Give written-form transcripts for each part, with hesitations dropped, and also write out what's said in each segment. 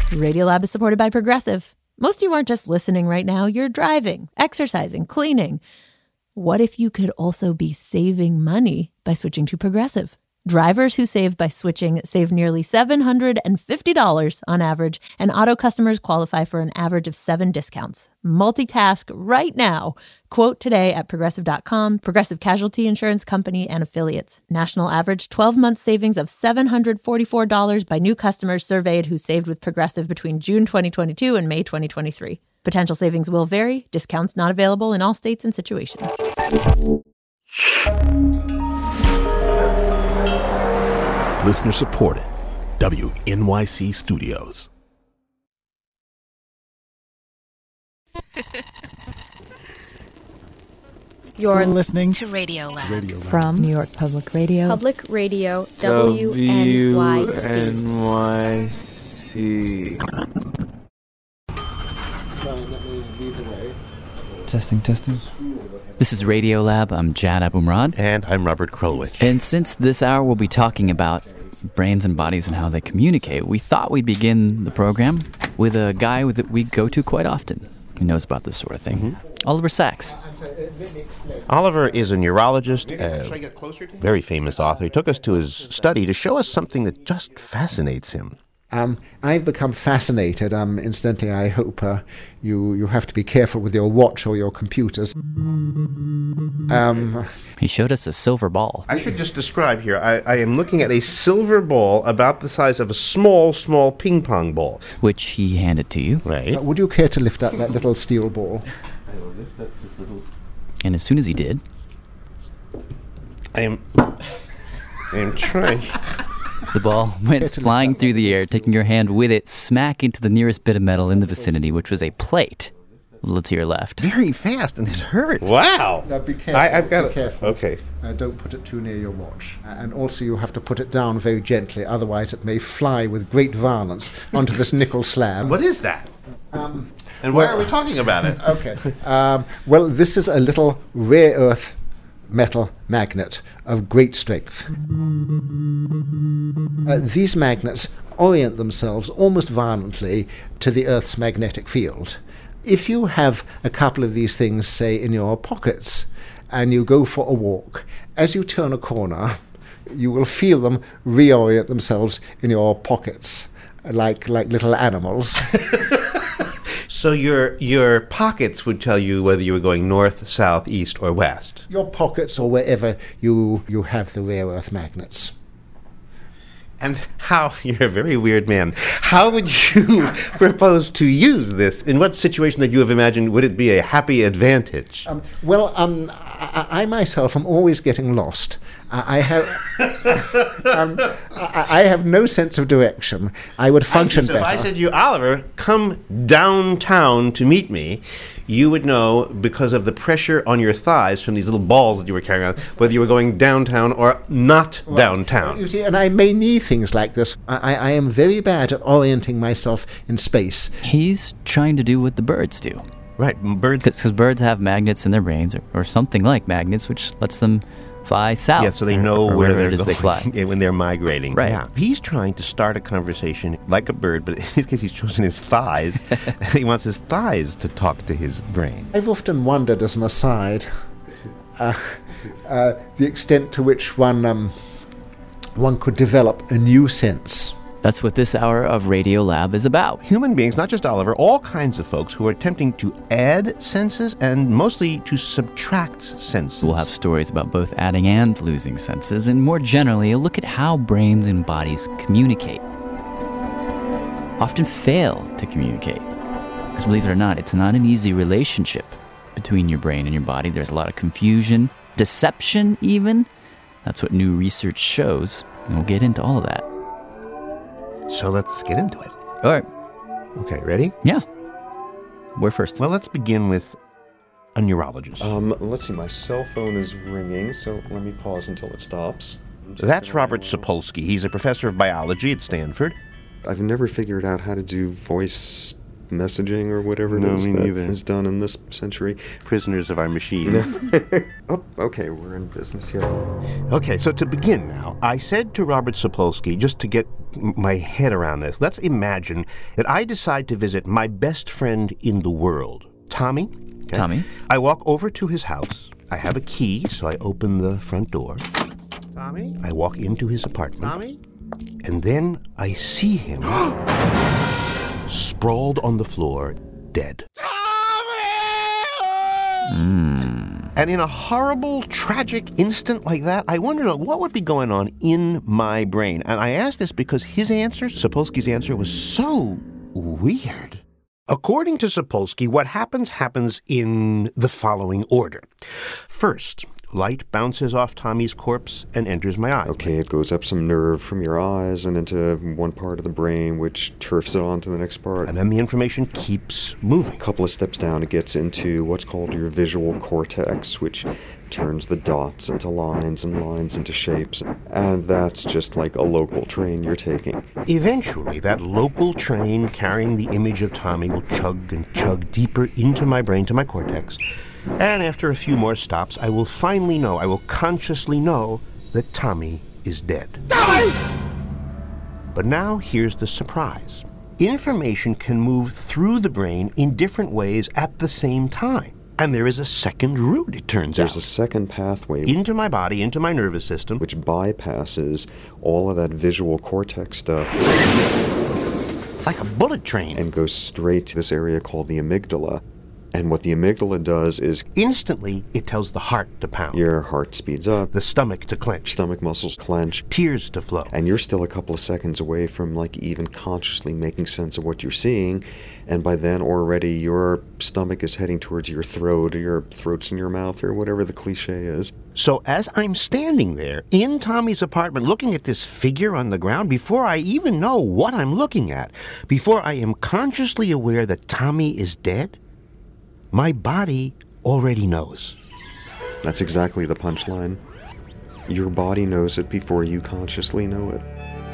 Radiolab is supported by Progressive. Most of you aren't just listening right now, you're driving, exercising, cleaning. What if you could also be saving money by switching to Progressive? Drivers who save by switching save nearly $750 on average, and auto customers qualify for an average of 7 discounts. Multitask right now. Quote today at Progressive.com, Progressive Casualty Insurance Company and Affiliates. National average 12-month savings of $744 by new customers surveyed who saved with Progressive between June 2022 and May 2023. Potential savings will vary. Discounts not available in all states and situations. Listener supported. WNYC Studios. You're listening to Radiolab. From New York Public Radio. Public Radio, WNYC. Testing. This is Radiolab. I'm Jad Abumrad. And I'm Robert Krulwich. And since this hour we'll be talking about brains and bodies and how they communicate, we thought we'd begin the program with a guy that we go to quite often. He knows about this sort of thing. Oliver Sacks. Oliver is a neurologist, a very famous author. He took us to his study to show us something that just fascinates him. I've become fascinated. Incidentally, I hope you have to be careful with your watch or your computers. He showed us a silver ball. I should just describe here. I am looking at a silver ball about the size of a small ping pong ball. Which he handed to you. Right. Would you care to lift up that little steel ball? I will lift up this little... And as soon as he did... I am trying... The ball went flying through the air, taking your hand with it smack into the nearest bit of metal in the vicinity, which was a plate, a little to your left. Very fast, and it hurt. Wow. Now be careful. I've got be careful. Okay. Don't put it too near your watch. And also you have to put it down very gently, otherwise it may fly with great violence onto this nickel slab. What is that? And why are we talking about it? Okay. Well, this is a little rare earth metal magnet of great strength. These magnets orient themselves almost violently to the Earth's magnetic field. If you have a couple of these things, say, in your pockets, and you go for a walk, as you turn a corner, you will feel them reorient themselves in your pockets, like little animals. So your pockets would tell you whether you were going north, south, east, or west? Your pockets or wherever you have the rare earth magnets. And how, you're a very weird man, how would you propose to use this? In what situation that you have imagined would it be a happy advantage? I myself am always getting lost. I have no sense of direction. I would function better. If I said to you, Oliver, come downtown to meet me, you would know, because of the pressure on your thighs from these little balls that you were carrying around, whether you were going downtown or not downtown. You see, and I may need things like this. I am very bad at orienting myself in space. He's trying to do what the birds do. Right, birds. Because birds have magnets in their brains, or something like magnets, which lets them fly south. Yeah, so they know where they're going they fly. when they're migrating. Right. Yeah. He's trying to start a conversation like a bird, but in his case he's chosen his thighs. He wants his thighs to talk to his brain. I've often wondered, as an aside, the extent to which one could develop a new sense. That's what this hour of Radiolab is about. Human beings, not just Oliver, all kinds of folks who are attempting to add senses and mostly to subtract senses. We'll have stories about both adding and losing senses, and more generally, a look at how brains and bodies communicate. Often fail to communicate. Because believe it or not, it's not an easy relationship between your brain and your body. There's a lot of confusion, deception even. That's what new research shows, and we'll get into all of that. So let's get into it. All right. Okay, ready? Yeah. Where first? Well, let's begin with a neurologist. Let's see, my cell phone is ringing, so let me pause until it stops. That's Robert Sapolsky. He's a professor of biology at Stanford. I've never figured out how to do voice messaging or whatever it is that is done in this century. Prisoners of our machines. Oh, okay, we're in business here. Okay, so to begin now, I said to Robert Sapolsky, just to get my head around this, let's imagine that I decide to visit my best friend in the world, Tommy. Okay? Tommy. I walk over to his house. I have a key, so I open the front door. Tommy? I walk into his apartment. Tommy? And then I see him sprawled on the floor, dead. And in a horrible, tragic instant like that, I wondered what would be going on in my brain. And I asked this because his answer, Sapolsky's answer, was so weird. According to Sapolsky, what happens in the following order. First, light bounces off Tommy's corpse and enters my eye. Okay, it goes up some nerve from your eyes and into one part of the brain, which turfs it on to the next part. And then the information keeps moving. A couple of steps down, it gets into what's called your visual cortex, which turns the dots into lines and lines into shapes. And that's just like a local train you're taking. Eventually, that local train carrying the image of Tommy will chug and chug deeper into my brain, to my cortex. And after a few more stops, I will finally know, I will consciously know that Tommy is dead. Tommy! But now here's the surprise. Information can move through the brain in different ways at the same time. And there is a second route, it turns out. There's a second pathway. Into my body, into my nervous system. Which bypasses all of that visual cortex stuff. Like a bullet train. And goes straight to this area called the amygdala. And what the amygdala does is instantly it tells the heart to pound. Your heart speeds up. The stomach to clench. Stomach muscles clench. Tears to flow. And you're still a couple of seconds away from like even consciously making sense of what you're seeing. And by then already your stomach is heading towards your throat, or your throat's in your mouth, or whatever the cliche is. So as I'm standing there in Tommy's apartment looking at this figure on the ground, before I even know what I'm looking at, before I am consciously aware that Tommy is dead, my body already knows. That's exactly the punchline. Your body knows it before you consciously know it.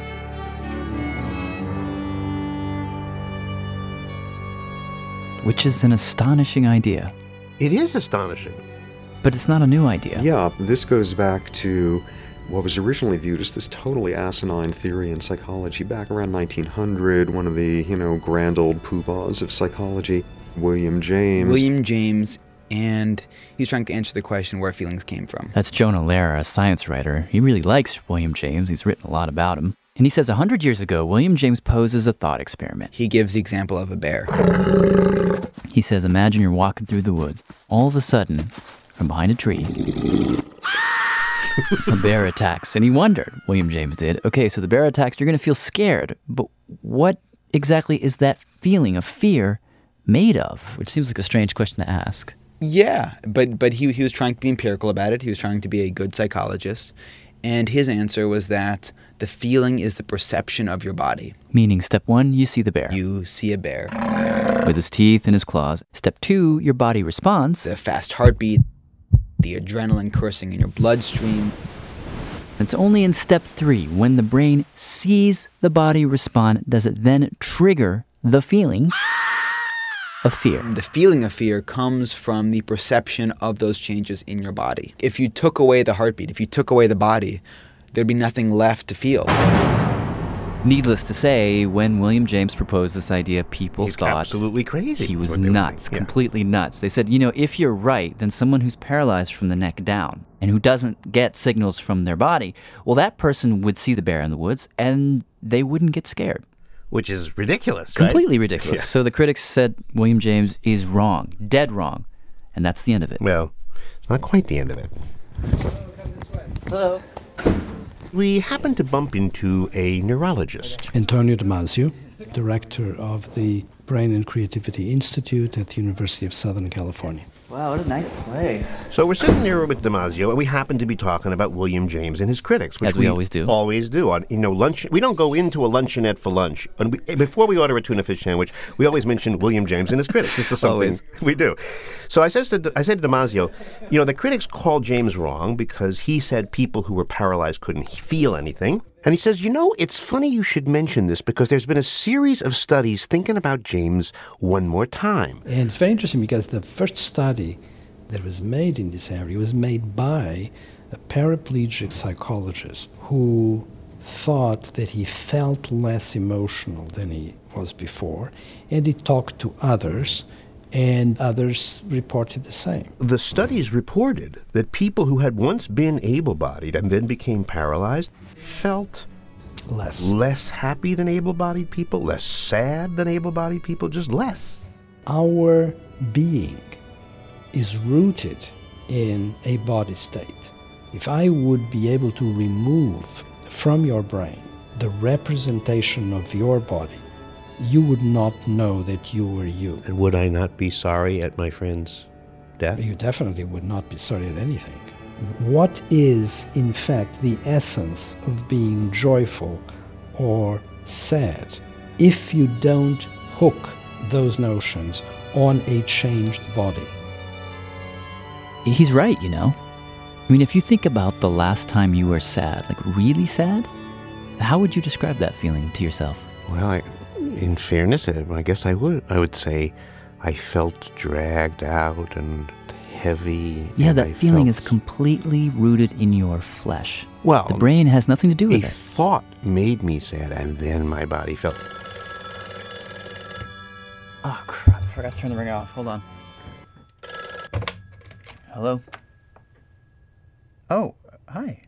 Which is an astonishing idea. It is astonishing. But it's not a new idea. Yeah, this goes back to what was originally viewed as this totally asinine theory in psychology back around 1900, one of the, grand old poobahs of psychology. William James, and he's trying to answer the question where feelings came from. That's Jonah Lehrer, a science writer. He really likes William James. He's written a lot about him. And he says 100 years ago, William James poses a thought experiment. He gives the example of a bear. He says, imagine you're walking through the woods. All of a sudden, from behind a tree, a bear attacks. And he wondered, William James did, okay, so the bear attacks, you're going to feel scared. But what exactly is that feeling of fear made of? Which seems like a strange question to ask. Yeah, but he was trying to be empirical about it. He was trying to be a good psychologist. And his answer was that the feeling is the perception of your body. Meaning, step one, you see the bear. You see a bear. With his teeth and his claws. Step two, your body responds. The fast heartbeat, the adrenaline coursing in your bloodstream. It's only in step three, when the brain sees the body respond, does it then trigger the feeling of fear. The feeling of fear comes from the perception of those changes in your body. If you took away the heartbeat, if you took away the body, there'd be nothing left to feel. Needless to say, when William James proposed this idea, people thought absolutely crazy. He was nuts, completely nuts. They said, if you're right, then someone who's paralyzed from the neck down and who doesn't get signals from their body, well, that person would see the bear in the woods and they wouldn't get scared. Which is ridiculous, right? Completely ridiculous. Yeah. So the critics said William James is wrong, dead wrong. And that's the end of it. Well, it's not quite the end of it. Come this way. Hello. We happened to bump into a neurologist. Antonio Damasio, director of the Brain and Creativity Institute at the University of Southern California. Wow, what a nice place. So we're sitting there with Damasio, and we happen to be talking about William James and his critics, which as we always do. Always do. On lunch, we don't go into a luncheonette for lunch. And before we order a tuna fish sandwich, we always mention William James and his critics. This is something we do. So I said to Damasio, the critics called James wrong because he said people who were paralyzed couldn't feel anything. And he says, it's funny you should mention this because there's been a series of studies thinking about James one more time. And it's very interesting because the first study that was made in this area was made by a paraplegic psychologist who thought that he felt less emotional than he was before, and he talked to others, and others reported the same. The studies reported that people who had once been able-bodied and then became paralyzed felt less happy than able-bodied people, less sad than able-bodied people, just less. Our being is rooted in a body state. If I would be able to remove from your brain the representation of your body, you would not know that you were you. And would I not be sorry at my friend's death? You definitely would not be sorry at anything. What is, in fact, the essence of being joyful or sad if you don't hook those notions on a changed body? He's right, I mean, if you think about the last time you were sad, like really sad, how would you describe that feeling to yourself? Well, in fairness, I guess I would. I would say I felt dragged out and heavy. Yeah, that feeling is completely rooted in your flesh. Well, the brain has nothing to do with it. A thought made me sad, and then my body felt... Oh, crap. I forgot to turn the ringer off. Hold on. Hello? Oh, hi.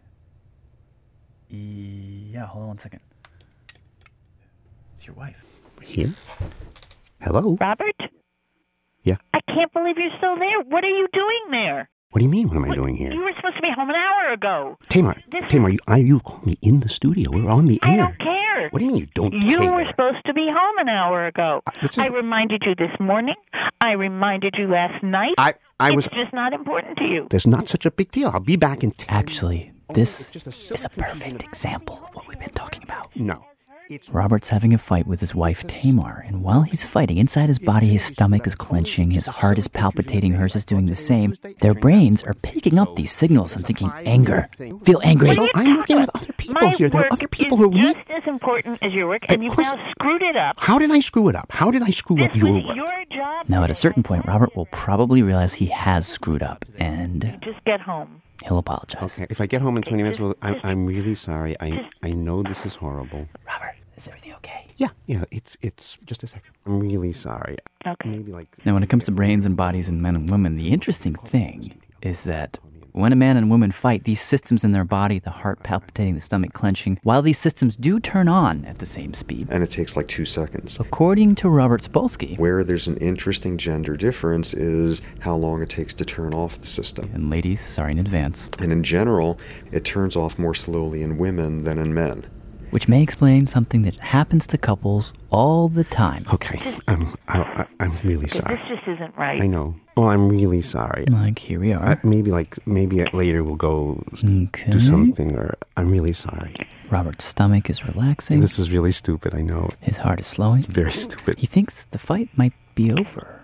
Yeah, hold on one second. It's your wife. Here? Hello? Robert? Yeah? I can't believe you're still there. What are you doing there? What do you mean, what am I doing here? You were supposed to be home an hour ago. Tamar, you called me in the studio. We're on the air. I don't care. What do you mean you don't care? You were supposed to be home an hour ago. I reminded you this morning. I reminded you last night. It's just not important to you. There's not such a big deal. I'll be back in... Actually, this is a perfect example of what we've been talking about. No. Robert's having a fight with his wife, Tamar, and while he's fighting, inside his body, his stomach is clenching, his heart is palpitating, hers is doing the same. Their brains are picking up these signals and thinking, anger. Feel angry. So I'm working with other people here. There are other people who... My work is just as important as your work, and you've now screwed it up. How did I screw it up? How did I screw up your work? Your job. Now, at a certain point, Robert will probably realize he has screwed up, and... Just get home. He'll apologize. Okay, if I get home in 20 minutes, I'm really sorry. I know this is horrible. Robert, is everything okay? Yeah, it's just a second. I'm really sorry. Okay. Maybe Now, when it comes to brains and bodies and men and women, the interesting thing is that when a man and woman fight, these systems in their body, the heart palpitating, the stomach clenching, while these systems do turn on at the same speed. And it takes like 2 seconds. According to Robert Sapolsky. Where there's an interesting gender difference is how long it takes to turn off the system. And ladies, sorry in advance. And in general, it turns off more slowly in women than in men. Which may explain something that happens to couples all the time. Okay, I'm really sorry. This just isn't right. I know. Well, I'm really sorry. Like, here we are. Maybe later we'll go do something, or I'm really sorry. Robert's stomach is relaxing. This was really stupid, I know. His heart is slowing. Very stupid. He thinks the fight might be over.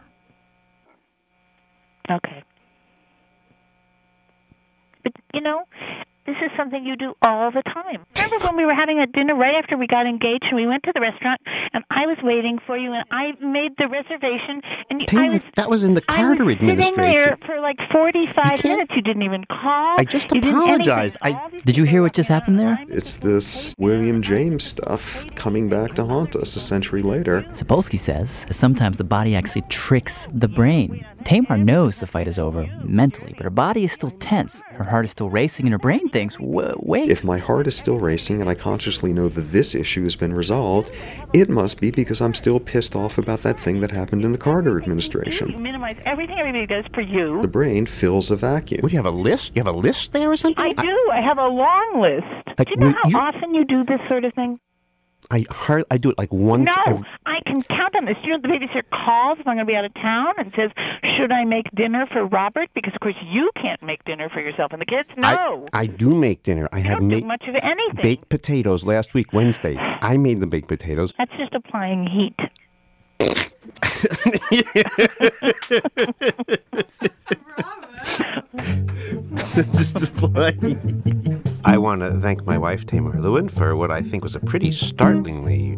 Okay. But, this is something you do all the time. Remember when we were having a dinner right after we got engaged and we went to the restaurant and I was waiting for you and I made the reservation and that was in the Carter administration. I was sitting there for like 45 minutes. You didn't even call. I just apologized. Did you hear what just happened there? It's this William James stuff coming back to haunt us a century later. Sapolsky says sometimes the body actually tricks the brain. Tamar knows the fight is over mentally, but her body is still tense. Her heart is still racing, and her brain thinks, wait. If my heart is still racing and I consciously know that this issue has been resolved, it must be because I'm still pissed off about that thing that happened in the Carter administration. You minimize everything everybody does for you. The brain fills a vacuum. What, do you have a list? You have a list there or something? I do. I have a long list. Do you know how often you do this sort of thing? I do it like once. No, I can count on this. You know, the babysitter calls if I'm going to be out of town and says, should I make dinner for Robert? Because, of course, you can't make dinner for yourself and the kids. No. I do make dinner. I have made much of anything. Baked potatoes last week, Wednesday. I made the baked potatoes. That's just applying heat. Just applying I want to thank my wife, Tamar Lewin, for what I think was a pretty startlingly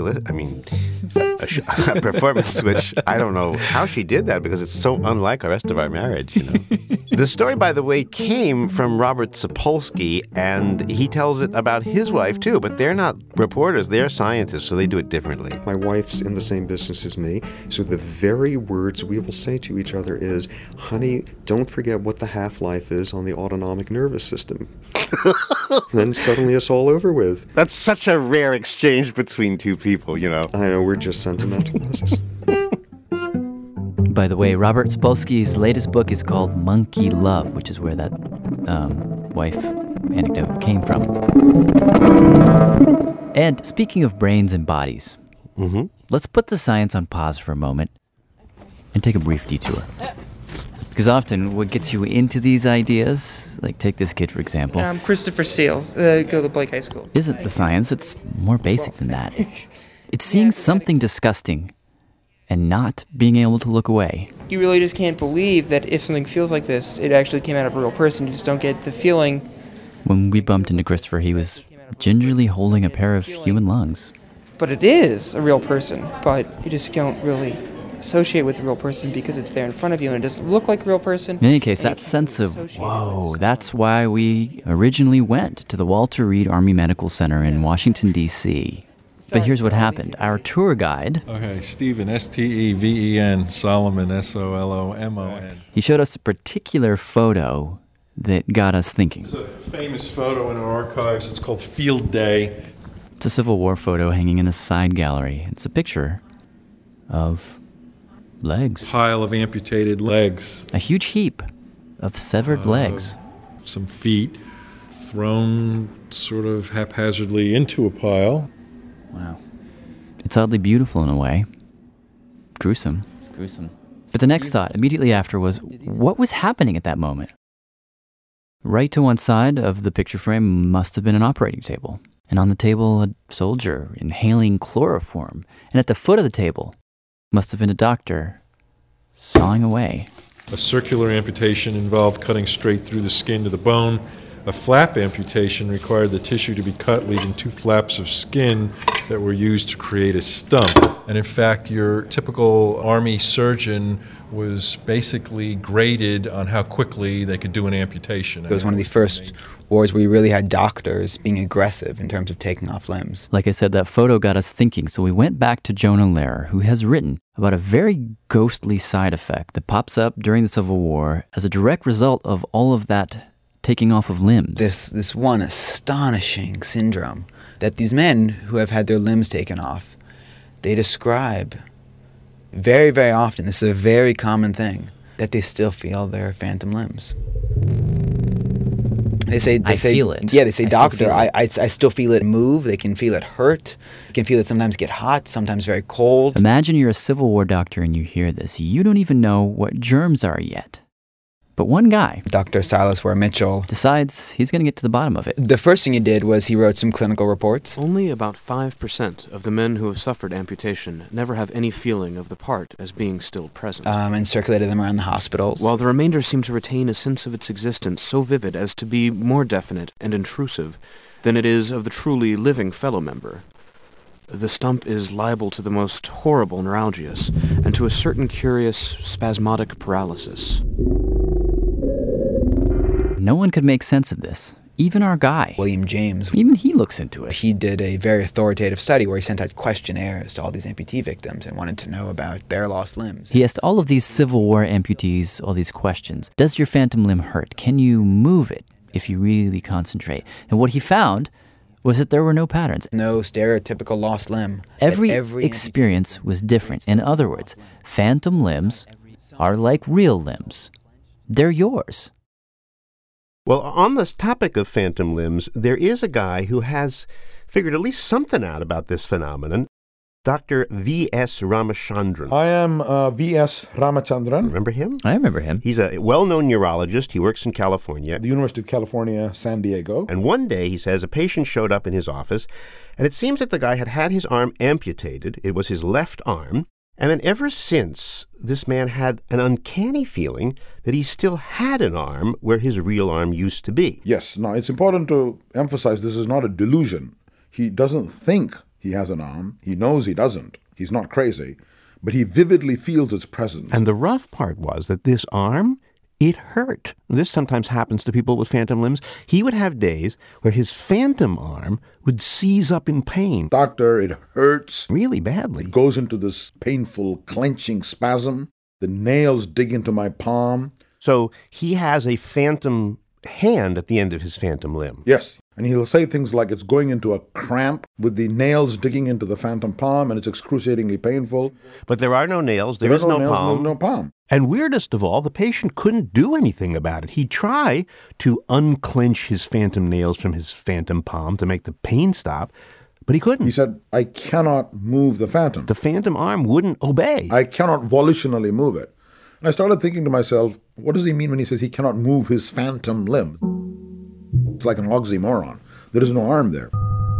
a performance, which I don't know how she did that because it's so unlike the rest of our marriage, you know. The story, by the way, came from Robert Sapolsky, and he tells it about his wife, too, but they're not reporters, they're scientists, so they do it differently. My wife's in the same business as me, so the very words we will say to each other is, honey, don't forget what the half-life is on the autonomic nervous system. Then suddenly it's all over with. That's such a rare exchange between two people, you know. I know, we're just sentimentalists. By the way, Robert Sapolsky's latest book is called Monkey Love, which is where that wife anecdote came from. And speaking of brains and bodies, let's put the science on pause for a moment and take a brief detour. Because often what gets you into these ideas, like take this kid for example. Christopher Seals, go to Blake High School. Isn't the science, it's more basic than that. It's seeing something disgusting and not being able to look away. You really just can't believe that if something feels like this, it actually came out of a real person. You just don't get the feeling. When we bumped into Christopher, he was gingerly holding a pair of human lungs. But it is a real person, but you just don't really associate with a real person because it's there in front of you and it doesn't look like a real person. In any case, that sense of, whoa, that's why we originally went to the Walter Reed Army Medical Center in Washington, D.C. But here's what happened. Our tour guide... Okay, Stephen, S-T-E-V-E-N, Solomon, S-O-L-O-M-O-N. He showed us a particular photo that got us thinking. It's a famous photo in our archives. It's called Field Day. It's a Civil War photo hanging in a side gallery. It's a picture of legs. Pile of amputated legs. A huge heap of severed legs. Some feet thrown sort of haphazardly into a pile. Wow. It's oddly beautiful in a way. Gruesome. It's gruesome. But the next thought immediately after was, what was happening at that moment? Right to one side of the picture frame must have been an operating table. And on the table, a soldier inhaling chloroform. And at the foot of the table must have been a doctor sawing away. A circular amputation involved cutting straight through the skin to the bone. A flap amputation required the tissue to be cut, leaving two flaps of skin that were used to create a stump. And in fact, your typical Army surgeon was basically graded on how quickly they could do an amputation. It was one of the first wars where you really had doctors being aggressive in terms of taking off limbs. Like I said, that photo got us thinking, so we went back to Jonah Lehrer, who has written about a very ghostly side effect that pops up during the Civil War as a direct result of all of that taking off of limbs. This one astonishing syndrome that these men who have had their limbs taken off, they describe very, very often, this is a very common thing, that they still feel their phantom limbs. They say, feel it. Yeah, they say, doctor, I still feel it move. They can feel it hurt. You can feel it sometimes get hot, sometimes very cold. Imagine you're a Civil War doctor and you hear this. You don't even know what germs are yet. But one guy, Dr. Silas Ware Mitchell, decides he's going to get to the bottom of it. The first thing he did was he wrote some clinical reports. Only about 5% of the men who have suffered amputation never have any feeling of the part as being still present. And circulated them around the hospitals. While the remainder seem to retain a sense of its existence so vivid as to be more definite and intrusive than it is of the truly living fellow member. The stump is liable to the most horrible neuralgias and to a certain curious spasmodic paralysis. No one could make sense of this. Even our guy. William James. Even he looks into it. He did a very authoritative study where he sent out questionnaires to all these amputee victims and wanted to know about their lost limbs. He asked all of these Civil War amputees all these questions. Does your phantom limb hurt? Can you move it if you really concentrate? And what he found was that there were no patterns. No stereotypical lost limb. Every experience was different. In other words, phantom limbs are like real limbs. They're yours. Well, on this topic of phantom limbs, there is a guy who has figured at least something out about this phenomenon, Dr. V.S. Ramachandran. I am V.S. Ramachandran. Remember him? I remember him. He's a well-known neurologist. He works in California. The University of California, San Diego. And one day, he says, a patient showed up in his office, and it seems that the guy had his arm amputated. It was his left arm. And then ever since, this man had an uncanny feeling that he still had an arm where his real arm used to be. Yes. Now, it's important to emphasize this is not a delusion. He doesn't think he has an arm. He knows he doesn't. He's not crazy. But he vividly feels its presence. And the rough part was that this arm, it hurt. This sometimes happens to people with phantom limbs. He would have days where his phantom arm would seize up in pain. Doctor, it hurts. Really badly. It goes into this painful clenching spasm. The nails dig into my palm. So he has a phantom hand at the end of his phantom limb. Yes. And he'll say things like it's going into a cramp with the nails digging into the phantom palm, and it's excruciatingly painful. But there are no nails. There is no palm. No palm. And weirdest of all, the patient couldn't do anything about it. He'd try to unclench his phantom nails from his phantom palm to make the pain stop, but he couldn't. He said, I cannot move the phantom. The phantom arm wouldn't obey. I cannot volitionally move it. And I started thinking to myself, what does he mean when he says he cannot move his phantom limb? It's like an oxymoron. There is no arm there.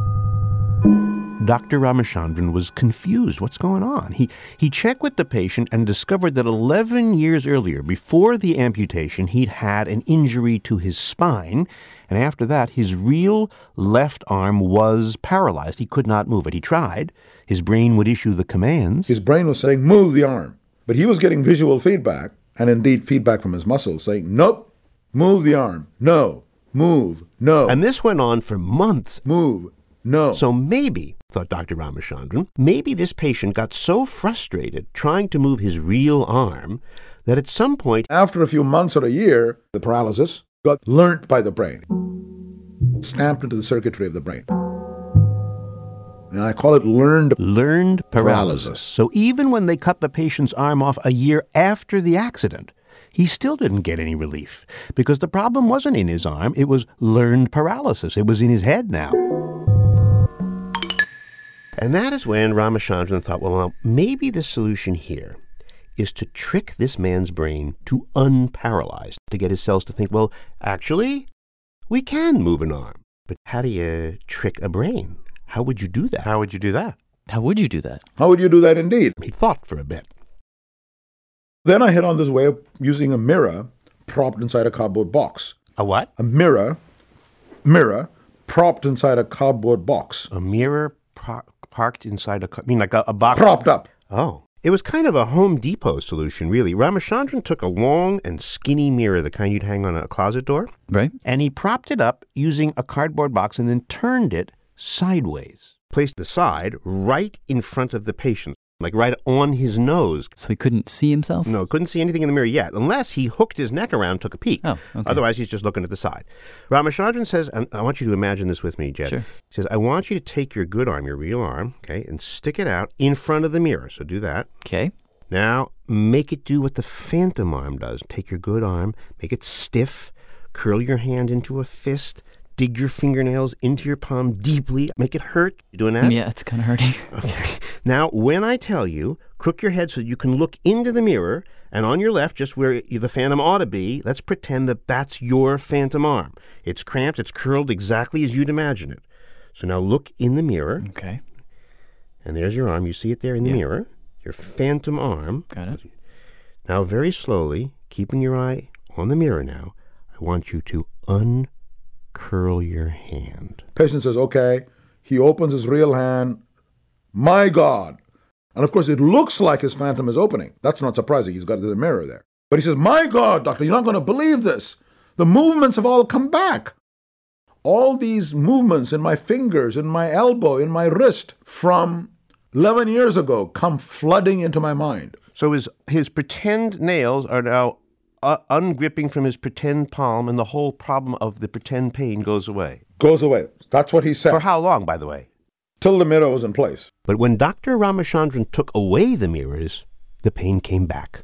Dr. Ramachandran was confused. What's going on? He checked with the patient and discovered that 11 years earlier, before the amputation, he'd had an injury to his spine, and after that, his real left arm was paralyzed. He could not move it. He tried. His brain would issue the commands. His brain was saying, move the arm. But he was getting visual feedback, and indeed feedback from his muscles, saying, nope, move the arm. No, move, no. And this went on for months. Move, no. So maybe, thought Dr. Ramachandran, maybe this patient got so frustrated trying to move his real arm that at some point, after a few months or a year, the paralysis got learnt by the brain, stamped into the circuitry of the brain. And I call it learned paralysis. So even when they cut the patient's arm off a year after the accident, he still didn't get any relief because the problem wasn't in his arm. It was learned paralysis. It was in his head now. And that is when Ramachandran thought, well, maybe the solution here is to trick this man's brain to unparalyze, to get his cells to think, well, actually, we can move an arm. But how do you trick a brain? How would you do that? How would you do that? How would you do that? How would you do that indeed? He thought for a bit. Then I hit on this way of using a mirror propped inside a cardboard box. A what? A mirror propped inside a cardboard box. A mirror parked inside like a box? Propped up. Oh. It was kind of a Home Depot solution, really. Ramachandran took a long and skinny mirror, the kind you'd hang on a closet door. Right. And he propped it up using a cardboard box and then turned it sideways. Placed the side right in front of the patient, like right on his nose. So he couldn't see himself? No, couldn't see anything in the mirror yet, unless he hooked his neck around and took a peek. Oh, okay. Otherwise, he's just looking at the side. Ramachandran says, and I want you to imagine this with me, Jed. Sure. He says, I want you to take your good arm, your real arm, okay, and stick it out in front of the mirror. So do that. Okay. Now, make it do what the phantom arm does. Take your good arm, make it stiff, curl your hand into a fist, dig your fingernails into your palm deeply, make it hurt. You doing that? Yeah, it's kind of hurting. Okay. Now, when I tell you, crook your head so you can look into the mirror, and on your left, just where the phantom ought to be, let's pretend that that's your phantom arm. It's cramped, it's curled exactly as you'd imagine it. So now look in the mirror. Okay. And there's your arm. You see it there in the mirror. Your phantom arm. Got it. Now, very slowly, keeping your eye on the mirror now, I want you to uncurl your hand. Patient says, okay. He opens his real hand. My God. And of course, it looks like his phantom is opening. That's not surprising. He's got the mirror there. But he says, my God, doctor, you're not going to believe this. The movements have all come back. All these movements in my fingers, in my elbow, in my wrist from 11 years ago come flooding into my mind. So his pretend nails are now ungripping from his pretend palm, and the whole problem of the pretend pain goes away. Goes away. That's what he said. For how long, by the way? Till the mirror was in place. But when Dr. Ramachandran took away the mirrors, the pain came back.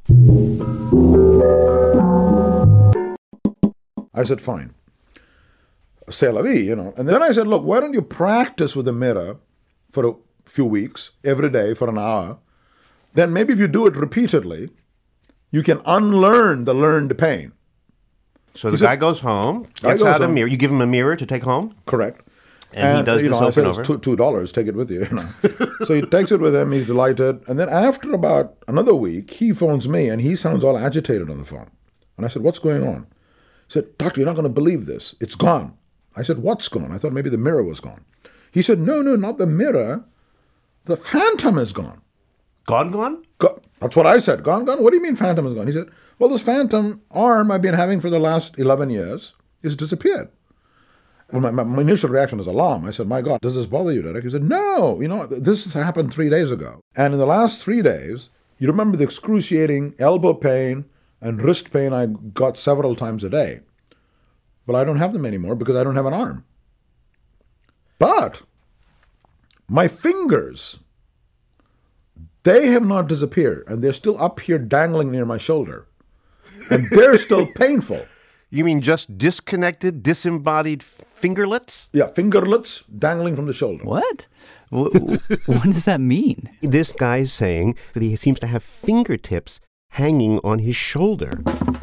I said, fine. C'est la vie, you know. And then I said, look, why don't you practice with the mirror for a few weeks, every day for an hour? Then maybe if you do it repeatedly, you can unlearn the learned pain. So the guy goes home, gets out a mirror. You give him a mirror to take home? Correct. And he does this over and over? $2, take it with you. You know. So he takes it with him. He's delighted. And then after about another week, he phones me, and he sounds all agitated on the phone. And I said, what's going on? He said, Doctor, you're not going to believe this. It's gone. I said, what's gone? I thought maybe the mirror was gone. He said, no, not the mirror. The phantom is gone. Gone? That's what I said. Gone? What do you mean phantom is gone? He said, well, this phantom arm I've been having for the last 11 years has disappeared. Well, my initial reaction was alarm. I said, my God, does this bother you, Derek? He said, no, this happened 3 days ago. And in the last 3 days, you remember the excruciating elbow pain and wrist pain I got several times a day. Well, I don't have them anymore because I don't have an arm. But my fingers, they have not disappeared, and they're still up here dangling near my shoulder. And they're still painful. You mean just disconnected, disembodied fingerlets? Yeah, fingerlets dangling from the shoulder. What? What does that mean? This guy's saying that he seems to have fingertips hanging on his shoulder.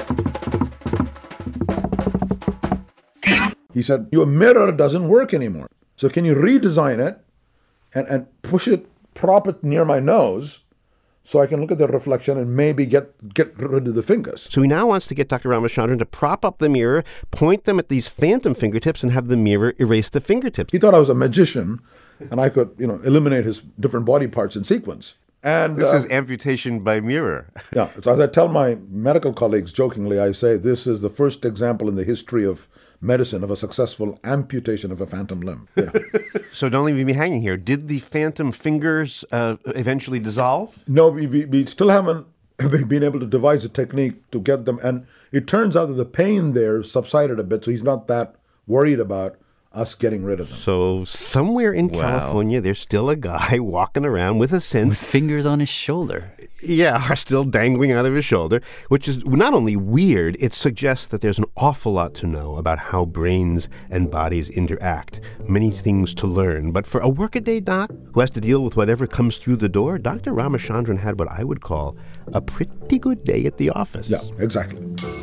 He said, your mirror doesn't work anymore. So can you redesign it and push it, prop it near my nose so I can look at the reflection and maybe get rid of the fingers. So he now wants to get Dr. Ramachandran to prop up the mirror, point them at these phantom fingertips, and have the mirror erase the fingertips. He thought I was a magician and I could, eliminate his different body parts in sequence. And this is amputation by mirror. Yeah. So as I tell my medical colleagues jokingly, I say this is the first example in the history of medicine of a successful amputation of a phantom limb. Yeah. So don't leave me hanging here. Did the phantom fingers eventually dissolve? No, we still haven't been able to devise a technique to get them. And it turns out that the pain there subsided a bit, so he's not that worried about us getting rid of them. So somewhere in California, there's still a guy walking around with a sense... With fingers on his shoulder. Yeah, are still dangling out of his shoulder, which is not only weird, it suggests that there's an awful lot to know about how brains and bodies interact. Many things to learn. But for a workaday doc who has to deal with whatever comes through the door, Dr. Ramachandran had what I would call a pretty good day at the office. Yeah, exactly.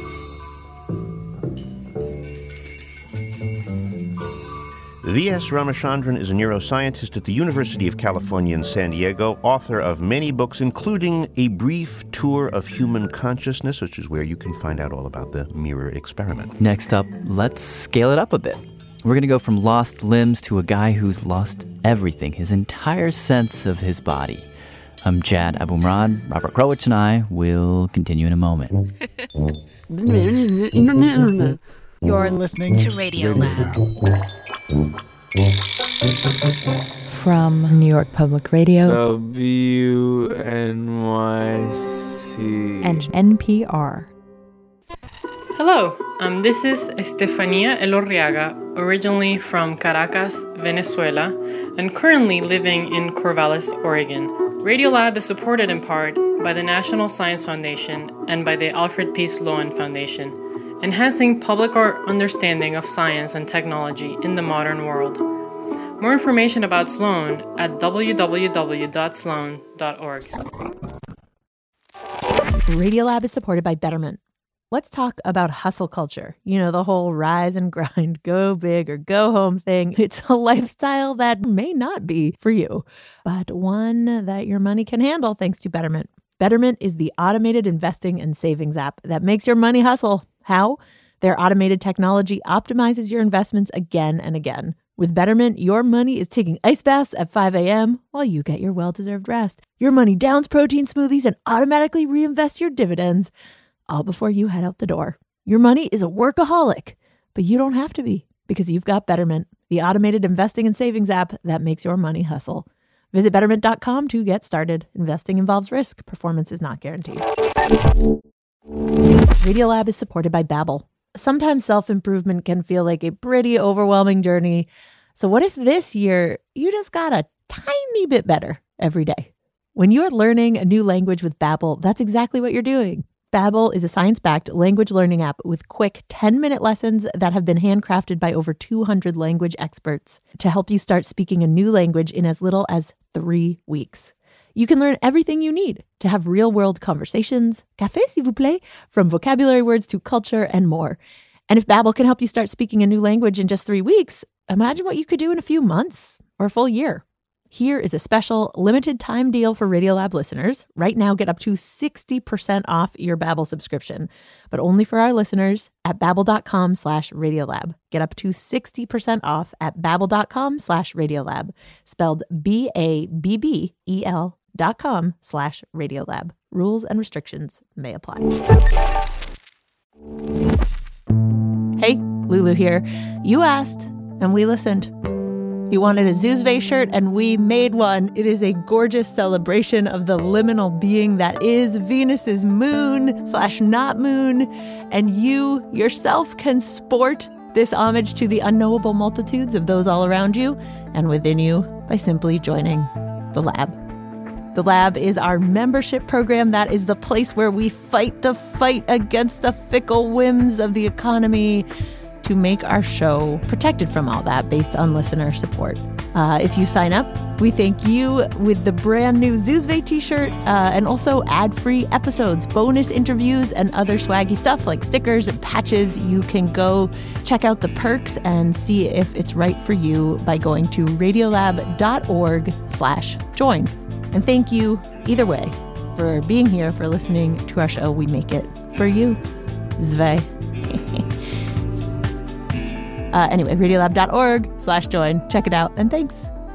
V.S. Ramachandran is a neuroscientist at the University of California in San Diego, author of many books, including A Brief Tour of Human Consciousness, which is where you can find out all about the mirror experiment. Next up, let's scale it up a bit. We're going to go from lost limbs to a guy who's lost everything, his entire sense of his body. I'm Jad Abumrad. Robert Krulwich and I will continue in a moment. You're listening to Radio Lab. From New York Public Radio, WNYC, and NPR. Hello, this is Estefania Elorriaga, originally from Caracas, Venezuela, and currently living in Corvallis, Oregon. Radiolab is supported in part by the National Science Foundation and by the Alfred P. Sloan Foundation, enhancing public understanding of science and technology in the modern world. More information about Sloan at www.sloan.org. Radiolab is supported by Betterment. Let's talk about hustle culture. The whole rise and grind, go big or go home thing. It's a lifestyle that may not be for you, but one that your money can handle thanks to Betterment. Betterment is the automated investing and savings app that makes your money hustle. How? Their automated technology optimizes your investments again and again. With Betterment, your money is taking ice baths at 5 a.m. while you get your well-deserved rest. Your money downs protein smoothies and automatically reinvests your dividends, all before you head out the door. Your money is a workaholic, but you don't have to be because you've got Betterment, the automated investing and savings app that makes your money hustle. Visit Betterment.com to get started. Investing involves risk. Performance is not guaranteed. Radiolab is supported by Babbel. Sometimes self-improvement can feel like a pretty overwhelming journey. So what if this year you just got a tiny bit better every day? When you're learning a new language with Babbel, that's exactly what you're doing. Babbel is a science-backed language learning app with quick 10-minute lessons that have been handcrafted by over 200 language experts to help you start speaking a new language in as little as 3 weeks. You can learn everything you need to have real-world conversations, café s'il vous plaît, from vocabulary words to culture and more. And if Babbel can help you start speaking a new language in just 3 weeks, imagine what you could do in a few months or a full year. Here is a special limited time deal for Radiolab listeners. Right now, get up to 60% off your Babbel subscription, but only for our listeners at babbel.com/Radiolab. Get up to 60% off at babbel.com/Radiolab, spelled BABBEL.com/Radiolab. Rules and restrictions may apply. Hey, Lulu here. You asked, and we listened. You wanted a Zuzve shirt, and we made one. It is a gorgeous celebration of the liminal being that is Venus's moon/not moon, and you yourself can sport this homage to the unknowable multitudes of those all around you and within you by simply joining the Lab. The Lab is our membership program. That is the place where we fight the fight against the fickle whims of the economy to make our show protected from all that based on listener support. If you sign up, we thank you with the brand new Zuzve t-shirt and also ad-free episodes, bonus interviews, and other swaggy stuff like stickers and patches. You can go check out the perks and see if it's right for you by going to radiolab.org/join. And thank you either way for being here, for listening to our show. We make it for you. Zve. Anyway, radiolab.org/join. Check it out, and thanks.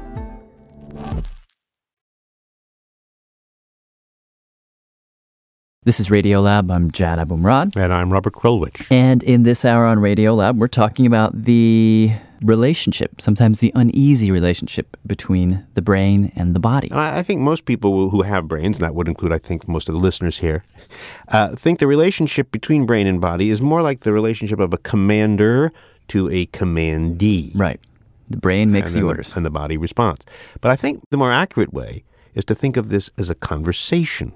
This is Radiolab. I'm Jad Abumrad. And I'm Robert Krulwich. And in this hour on Radiolab, we're talking about the relationship, sometimes the uneasy relationship between the brain and the body. And I think most people who have brains, and that would include, I think, most of the listeners here, think the relationship between brain and body is more like the relationship of a commander to a commandee. Right. The brain makes the orders. And the body responds. But I think the more accurate way is to think of this as a conversation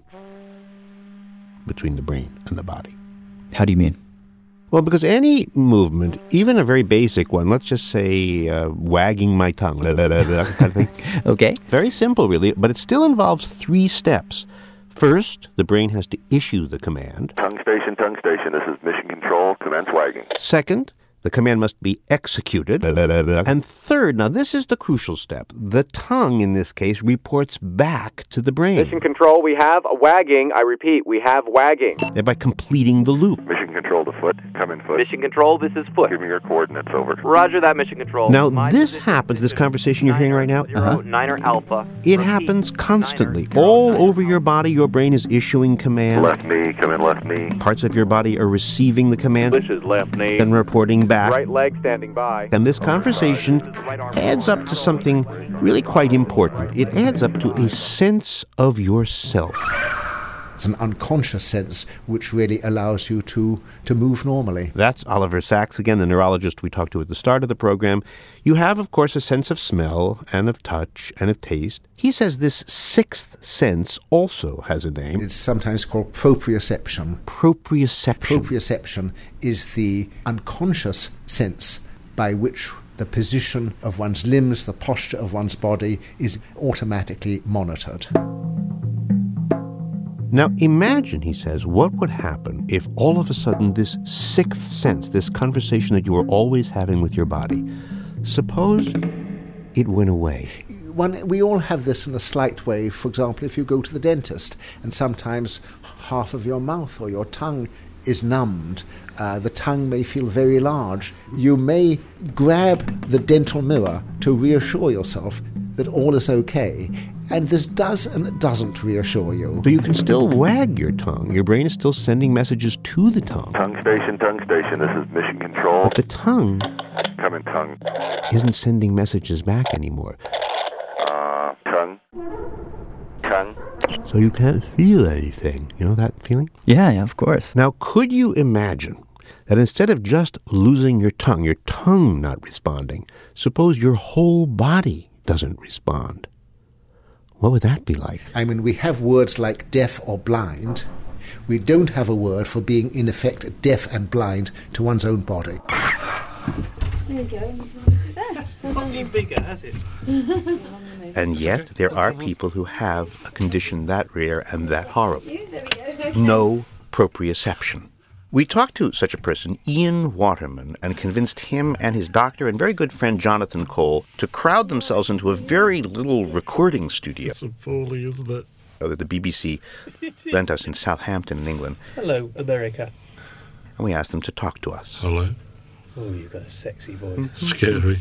between the brain and the body. How do you mean? Well, because any movement, even a very basic one, let's just say wagging my tongue, kind of thing. Okay. Very simple, really, but it still involves 3 steps. First, the brain has to issue the command. Tongue station, this is mission control, commence wagging. Second, the command must be executed. And third, now this is the crucial step, the tongue in this case reports back to the brain. Mission control, we have a wagging. I repeat, we have wagging. Thereby completing the loop. Mission control to foot, come in foot. Mission control, this is foot. Give me your coordinates, over. Roger that, mission control. Now this happens, this conversation you're hearing right now. Niner Alpha. It happens constantly. All over your body, your brain is issuing commands. Left knee, come in left knee. Parts of your body are receiving the command. This is left knee. And reporting back. Right leg standing by. And this conversation adds up to something really quite important. It adds up to a sense of yourself. It's an unconscious sense which really allows you to move normally. That's Oliver Sacks again, the neurologist we talked to at the start of the program. You have, of course, a sense of smell and of touch and of taste. He says this 6th sense also has a name. It's sometimes called proprioception. Proprioception. Proprioception is the unconscious sense by which the position of one's limbs, the posture of one's body is automatically monitored. Now imagine, he says, what would happen if all of a sudden this 6th sense, this conversation that you were always having with your body, suppose it went away. We all have this in a slight way. For example, if you go to the dentist and sometimes half of your mouth or your tongue is numbed, the tongue may feel very large. You may grab the dental mirror to reassure yourself that all is okay. And this does and it doesn't reassure you. So you can still wag your tongue. Your brain is still sending messages to the tongue. Tongue station, this is mission control. But the tongue come in tongue. Isn't sending messages back anymore. Tongue. So you can't feel anything. You know that feeling? Yeah, of course. Now, could you imagine that instead of just losing your tongue not responding, suppose your whole body doesn't respond? What would that be like? I mean, we have words like deaf or blind. We don't have a word for being, in effect, deaf and blind to one's own body. There you go. That's not any bigger, has it? And yet, there are people who have a condition that rare and that horrible. No proprioception. We talked to such a person, Ian Waterman, and convinced him and his doctor and very good friend Jonathan Cole to crowd themselves into a very little recording studio. That's appalling, isn't it? That the BBC lent us in Southampton, in England. Hello, America. And we asked them to talk to us. Hello. Oh, you've got a sexy voice. Scary.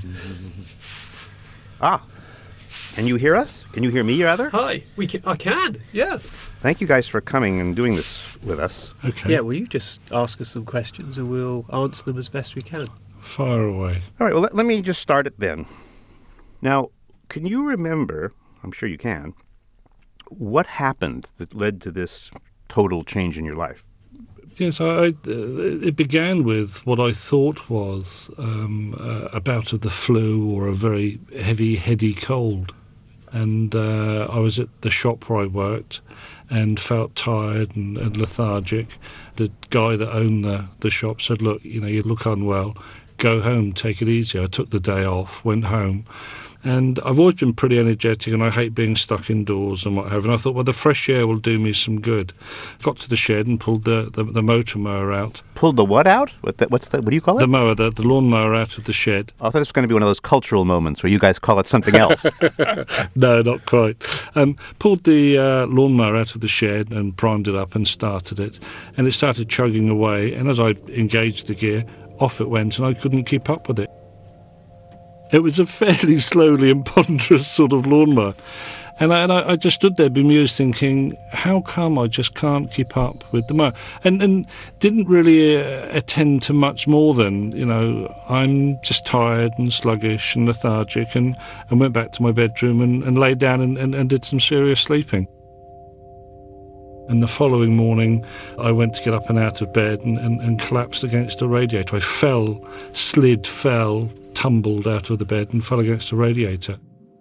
Can you hear us? Can you hear me, rather? Hi. I can, yeah. Thank you guys for coming and doing this with us. Okay. Yeah, well, you just ask us some questions and we'll answer them as best we can. Fire away. All right, well, let me just start it then. Now, can you remember, I'm sure you can, what happened that led to this total change in your life? Yes, it began with what I thought was a bout of the flu or a very heavy, heady cold. And I was at the shop where I worked and felt tired and lethargic. The guy that owned the shop said, look, you look unwell, go home, take it easy. I took the day off, went home. And I've always been pretty energetic and I hate being stuck indoors and what have you. And I thought, well, the fresh air will do me some good. Got to the shed and pulled the motor mower out. Pulled the what out? What do you call it? The mower, the lawn mower out of the shed. I thought this was going to be one of those cultural moments where you guys call it something else. No, not quite. Pulled the lawn mower out of the shed and primed it up and started it. And it started chugging away. And as I engaged the gear, off it went and I couldn't keep up with it. It was a fairly slowly and ponderous sort of lawnmower. And I just stood there bemused thinking, how come I just can't keep up with the mower? And didn't really attend to much more than, I'm just tired and sluggish and lethargic and went back to my bedroom and lay down and did some serious sleeping. And the following morning, I went to get up and out of bed and collapsed against a radiator. I fell, tumbled out of the bed and fell against a radiator.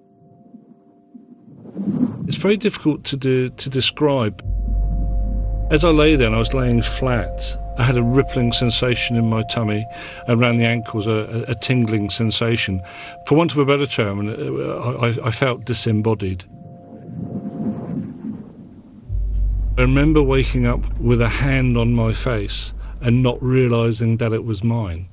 It's very difficult to describe. As I lay there and I was laying flat, I had a rippling sensation in my tummy, around the ankles, a tingling sensation. For want of a better term, I felt disembodied. I remember waking up with a hand on my face and not realising that it was mine.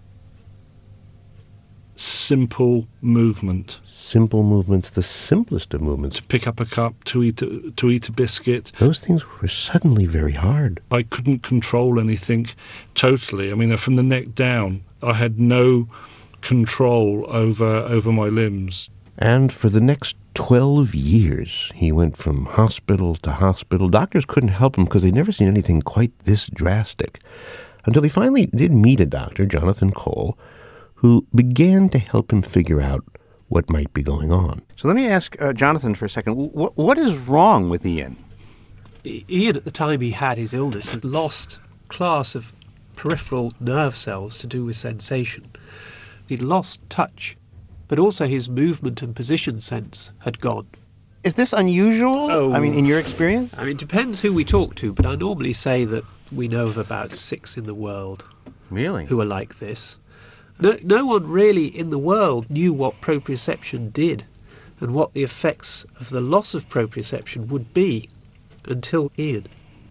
Simple movement. Simple movements, the simplest of movements. To pick up a cup, to eat a biscuit. Those things were suddenly very hard. I couldn't control anything totally. I mean, from the neck down, I had no control over my limbs. And for the next 12 years, he went from hospital to hospital. Doctors couldn't help him because they'd never seen anything quite this drastic. Until he finally did meet a doctor, Jonathan Cole, who began to help him figure out what might be going on. So let me ask Jonathan for a second. What is wrong with Ian? Ian, at the time he had his illness, had lost a class of peripheral nerve cells to do with sensation. He'd lost touch, but also his movement and position sense had gone. Is this unusual? I mean, in your experience? I mean, it depends who we talk to, but I normally say that we know of about 6 in the world. Really? Who are like this. No one really in the world knew what proprioception did and what the effects of the loss of proprioception would be until Ian.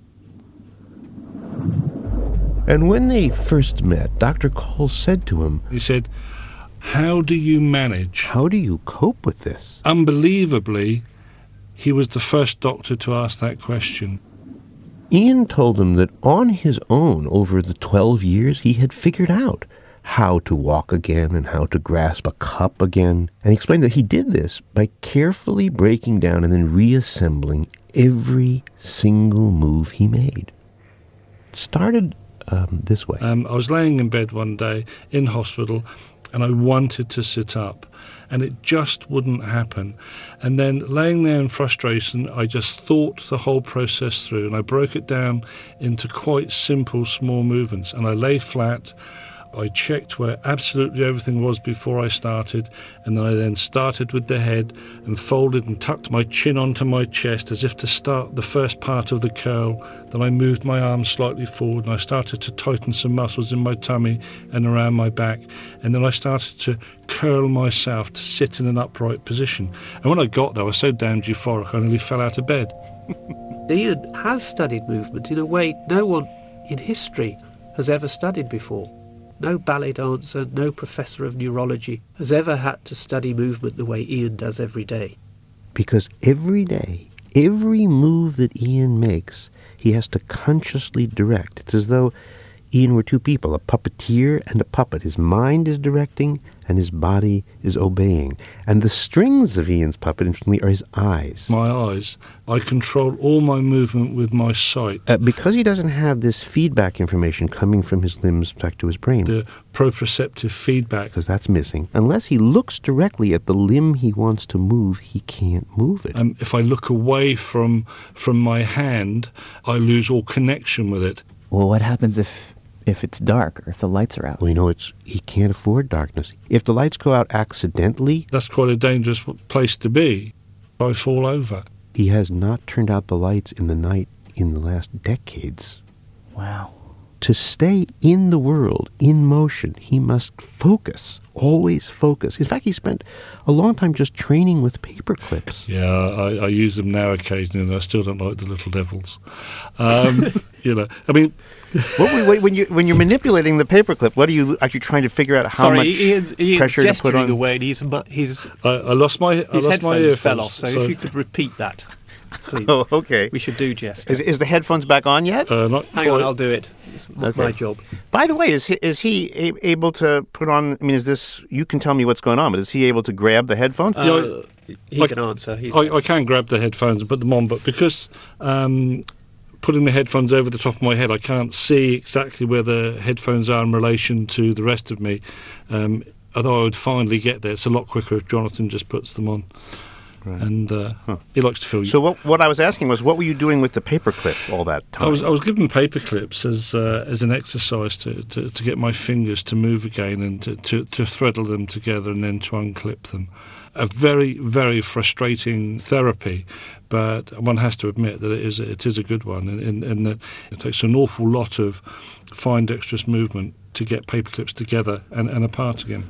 And when they first met, Dr. Cole said to him, he said, how do you manage? How do you cope with this? Unbelievably, he was the first doctor to ask that question. Ian told him that on his own, over the 12 years, he had figured out how to walk again and how to grasp a cup again. And he explained that he did this by carefully breaking down and then reassembling every single move he made. It started this way. I was laying in bed one day in hospital and I wanted to sit up and it just wouldn't happen. And then laying there in frustration, I just thought the whole process through and I broke it down into quite simple, small movements. And I lay flat. I checked where absolutely everything was before I started, and then I started with the head and folded and tucked my chin onto my chest as if to start the first part of the curl. Then I moved my arms slightly forward and I started to tighten some muscles in my tummy and around my back, and then I started to curl myself to sit in an upright position. And when I got there, I was so damned euphoric I nearly fell out of bed. Ian has studied movement in a way no one in history has ever studied before. No ballet dancer, no professor of neurology has ever had to study movement the way Ian does every day. Because every day, every move that Ian makes, he has to consciously direct. It's as though Ian were two people, a puppeteer and a puppet. His mind is directing and his body is obeying. And the strings of Ian's puppet, interestingly, are his eyes. My eyes. I control all my movement with my sight. Because he doesn't have this feedback information coming from his limbs back to his brain. The proprioceptive feedback. Because that's missing. Unless he looks directly at the limb he wants to move, he can't move it. If I look away from my hand, I lose all connection with it. Well, what happens if it's dark or if the lights are out? Well, he can't afford darkness. If the lights go out accidentally... That's quite a dangerous place to be. I fall over. He has not turned out the lights in the night in the last decades. Wow. To stay in the world, in motion, he must focus, always focus. In fact, he spent a long time just training with paper clips. Yeah, I use them now occasionally, and I still don't like the little devils. I mean... when you're manipulating the paperclip, what are you actually trying to figure out how much Ian pressure to put on? Away, and his I lost my headphones fell off. So if you could repeat that, please. Oh, okay. We should do, Jessica. Is the headphones back on yet? Hang on, I'll do it. It's my job. By the way, is he able to put on? I mean, is this? You can tell me what's going on, but is he able to grab the headphones? He can answer. I can grab the headphones and put them on, but because putting the headphones over the top of my head, I can't see exactly where the headphones are in relation to the rest of me. Although I would finally get there, it's a lot quicker if Jonathan just puts them on. Right. And he likes to feel you. So what I was asking was, what were you doing with the paper clips all that time? I was given paper clips as an exercise to get my fingers to move again and to threadle them together and then to unclip them. A very, very frustrating therapy, but one has to admit that it is a good one, and that it takes an awful lot of fine dexterous movement to get paper clips together and apart again.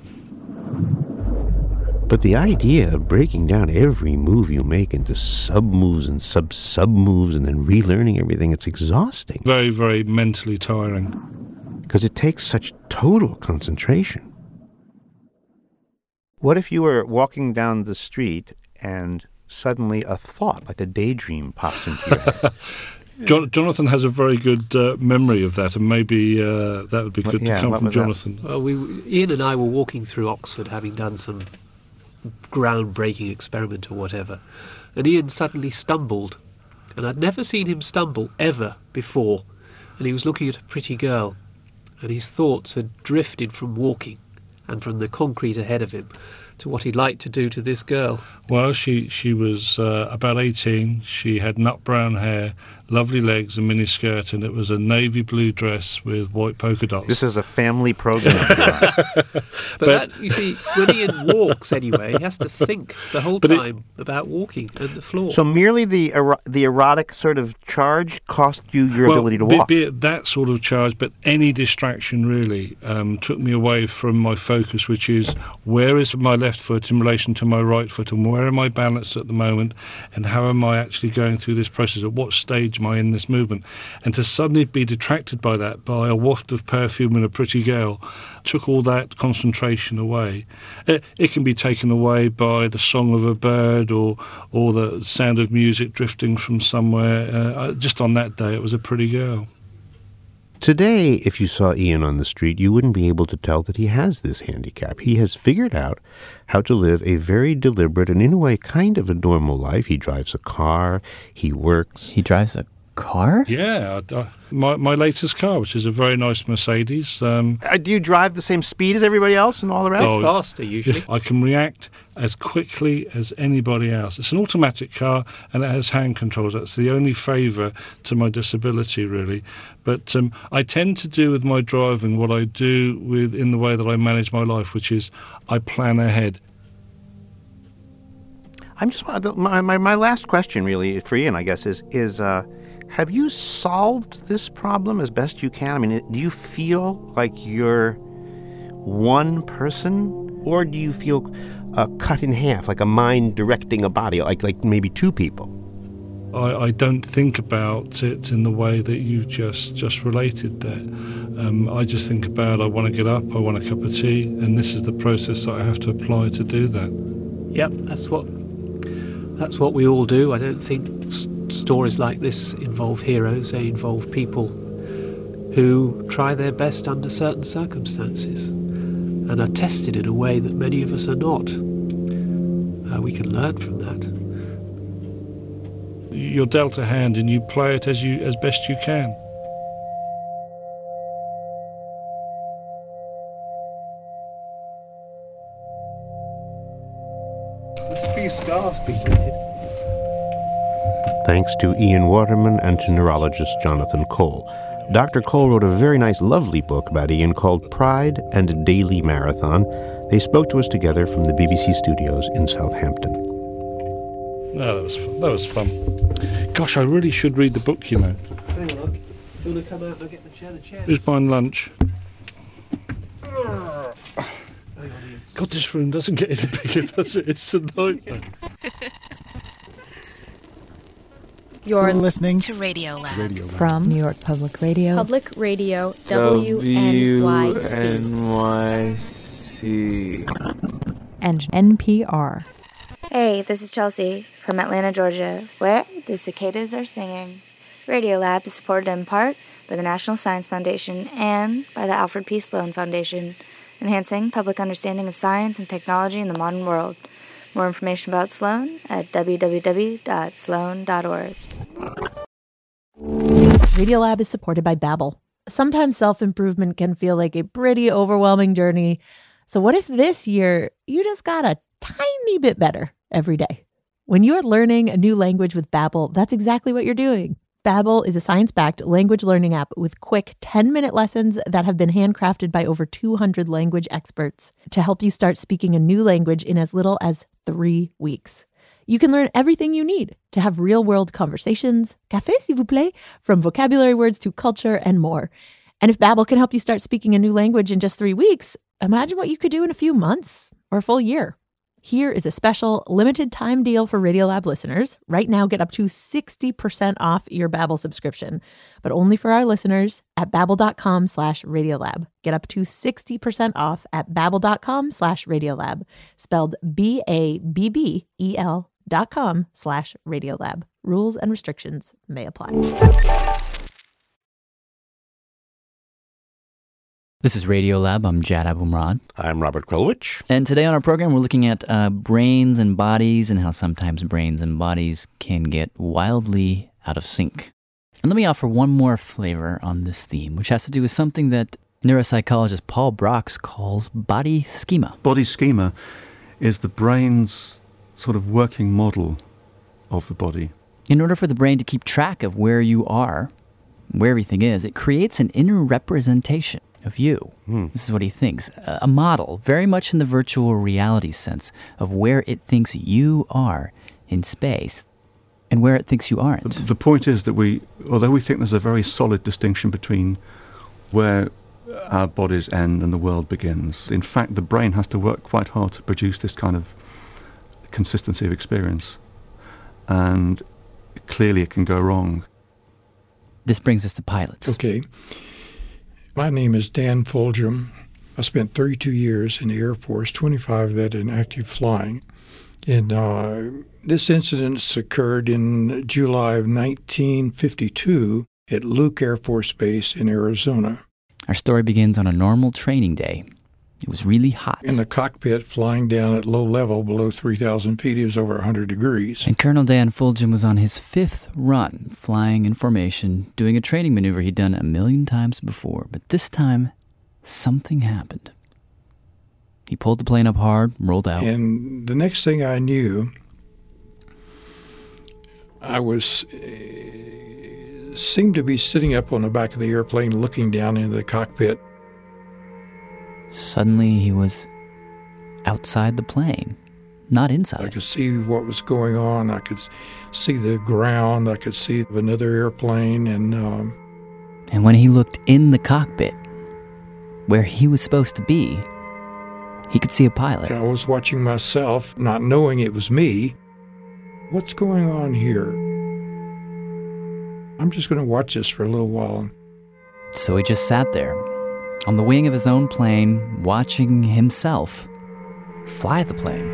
But the idea of breaking down every move you make into sub-moves and sub-moves and then relearning everything, it's exhausting. Very, very mentally tiring. Because it takes such total concentration. What if you were walking down the street and suddenly a thought, like a daydream, pops into your head? Jonathan has a very good memory of that, and maybe that would be good to come from Jonathan. Ian and I were walking through Oxford, having done some groundbreaking experiment or whatever, and Ian suddenly stumbled, and I'd never seen him stumble ever before, and he was looking at a pretty girl, and his thoughts had drifted from walking and from the concrete ahead of him to what he'd like to do to this girl. Well, she was about 18. She had nut brown hair, lovely legs, a miniskirt, and it was a navy blue dress with white polka dots. This is a family program. but that, you see, when Ian walks anyway, he has to think the whole time about walking and the floor. So merely the erotic sort of charge cost you your ability to walk? Be it that sort of charge, but any distraction really took me away from my focus, which is where is my left foot in relation to my right foot, and where am I balanced at the moment, and how am I actually going through this process, at what stage am I in this movement. And to suddenly be detracted by that, by a waft of perfume and a pretty girl, took all that concentration away. It can be taken away by the song of a bird or the sound of music drifting from somewhere. Just on that day, it was a pretty girl. Today, if you saw Ian on the street, you wouldn't be able to tell that he has this handicap. He has figured out how to live a very deliberate and, in a way, kind of a normal life. He drives a car. He works. He drives a car? Yeah, my latest car, which is a very nice Mercedes. Do you drive the same speed as everybody else and all the rest? Oh, faster, usually. I can react as quickly as anybody else. It's an automatic car, and it has hand controls. That's the only favour to my disability, really. But I tend to do with my driving what I do in the way that I manage my life, which is I plan ahead. I'm just my last question, really, for Ian, I guess, is have you solved this problem as best you can? I mean, do you feel like you're one person, or do you feel cut in half, like a mind directing a body, like maybe two people? I don't think about it in the way that you've just related there. I just think about, I want to get up, I want a cup of tea, and this is the process that I have to apply to do that. Yep, that's what we all do. I don't think stories like this involve heroes. They involve people who try their best under certain circumstances and are tested in a way that many of us are not. We can learn from that. You're dealt a hand and you play it as best you can. There's a few scars being knitted. Thanks to Ian Waterman and to neurologist Jonathan Cole. Dr. Cole wrote a very nice, lovely book about Ian called Pride and a Daily Marathon. They spoke to us together from the BBC studios in Southampton. No, that was fun. Gosh, I really should read the book, you know. Hang on, look. You want to come out and get the chair? Here's mine lunch. God, this room doesn't get any bigger, does it? It's a nightmare. You're listening to Radio Lab. From New York Public Radio. Public Radio, WNYC. And NPR. Hey, this is Chelsea from Atlanta, Georgia, where the cicadas are singing. Radiolab is supported in part by the National Science Foundation and by the Alfred P. Sloan Foundation, enhancing public understanding of science and technology in the modern world. More information about Sloan at www.sloan.org. Radiolab is supported by Babbel. Sometimes self-improvement can feel like a pretty overwhelming journey. So what if this year you just got a tiny bit better every day? When you're learning a new language with Babbel, that's exactly what you're doing. Babbel is a science-backed language learning app with quick 10-minute lessons that have been handcrafted by over 200 language experts to help you start speaking a new language in as little as 3 weeks. You can learn everything you need to have real-world conversations, café s'il vous plaît, from vocabulary words to culture and more. And if Babbel can help you start speaking a new language in just 3 weeks, imagine what you could do in a few months or a full year. Here is a special limited time deal for Radiolab listeners. Right now, get up to 60% off your Babbel subscription, but only for our listeners at babbel.com/Radiolab. Get up to 60% off at babbel.com/Radiolab, spelled BABBEL.com/Radiolab. Rules and restrictions may apply. This is Radiolab. I'm Jad Abumrad. I'm Robert Krulwich. And today on our program, we're looking at brains and bodies and how sometimes brains and bodies can get wildly out of sync. And let me offer one more flavor on this theme, which has to do with something that neuropsychologist Paul Broks calls body schema. Body schema is the brain's sort of working model of the body. In order for the brain to keep track of where you are, where everything is, it creates an inner representation of you. This is what he thinks. A model, very much in the virtual reality sense, of where it thinks you are in space and where it thinks you aren't. The point is that although we think there's a very solid distinction between where our bodies end and the world begins, in fact the brain has to work quite hard to produce this kind of consistency of experience. And clearly it can go wrong. This brings us to pilots. Okay. My name is Dan Fulgham. I spent 32 years in the Air Force, 25 of that in active flying. And this incident occurred in July of 1952 at Luke Air Force Base in Arizona. Our story begins on a normal training day. It was really hot. In the cockpit, flying down at low level below 3,000 feet, it was over 100 degrees. And Colonel Dan Fulgham was on his 5th run, flying in formation, doing a training maneuver he'd done 1,000,000 times before. But this time, something happened. He pulled the plane up hard, rolled out. And the next thing I knew, I was seemed to be sitting up on the back of the airplane looking down into the cockpit. Suddenly he was outside the plane, not inside. I could see what was going on. I could see the ground. I could see another airplane. And when he looked in the cockpit, where he was supposed to be, he could see a pilot. I was watching myself, not knowing it was me. What's going on here? I'm just going to watch this for a little while. So he just sat there, on the wing of his own plane, watching himself fly the plane.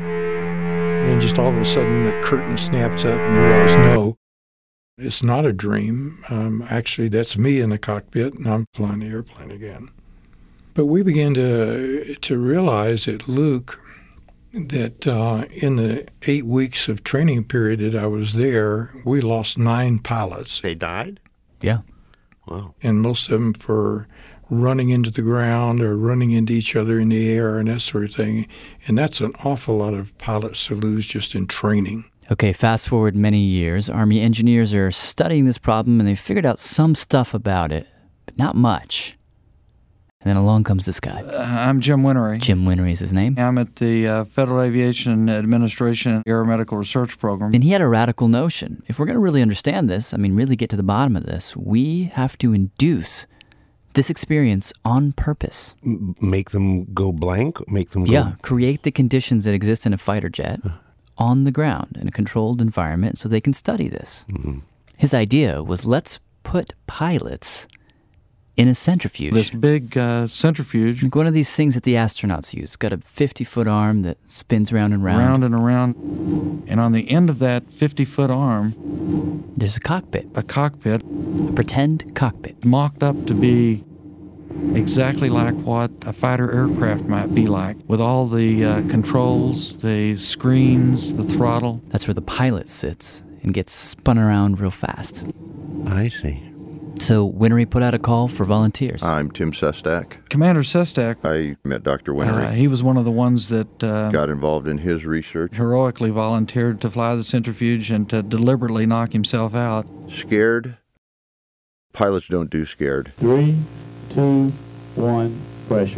And just all of a sudden, the curtain snaps up, and you realize, no, it's not a dream. Actually, that's me in the cockpit, and I'm flying the airplane again. But we began to realize at Luke that in the 8 weeks of training period that I was there, we lost 9 pilots. They died? Yeah. Wow. And most of them for running into the ground or running into each other in the air and that sort of thing. And that's an awful lot of pilots to lose just in training. Okay, fast forward many years. Army engineers are studying this problem, and they figured out some stuff about it, but not much. And then along comes this guy. I'm Jim Winery. Jim Winery is his name. I'm at the Federal Aviation Administration Aeromedical Research Program. And he had a radical notion. If we're going to really understand this, really get to the bottom of this, we have to induce this experience on purpose. Make them go blank? Make them go... Yeah, create the conditions that exist in a fighter jet on the ground in a controlled environment so they can study this. Mm-hmm. His idea was, let's put pilots in a centrifuge. This big centrifuge. Like one of these things that the astronauts use. It's got a 50-foot arm that spins round and round. Round and around. And on the end of that 50-foot arm, there's a cockpit. A cockpit. A pretend cockpit. Mocked up to be exactly like what a fighter aircraft might be like, with all the controls, the screens, the throttle. That's where the pilot sits and gets spun around real fast. I see. So Winery put out a call for volunteers. I'm Tim Sestak. Commander Sestak. I met Dr. Winery. He was one of the ones that got involved in his research. Heroically volunteered to fly the centrifuge and to deliberately knock himself out. Scared? Pilots don't do scared. 3, 2, 1, pressure.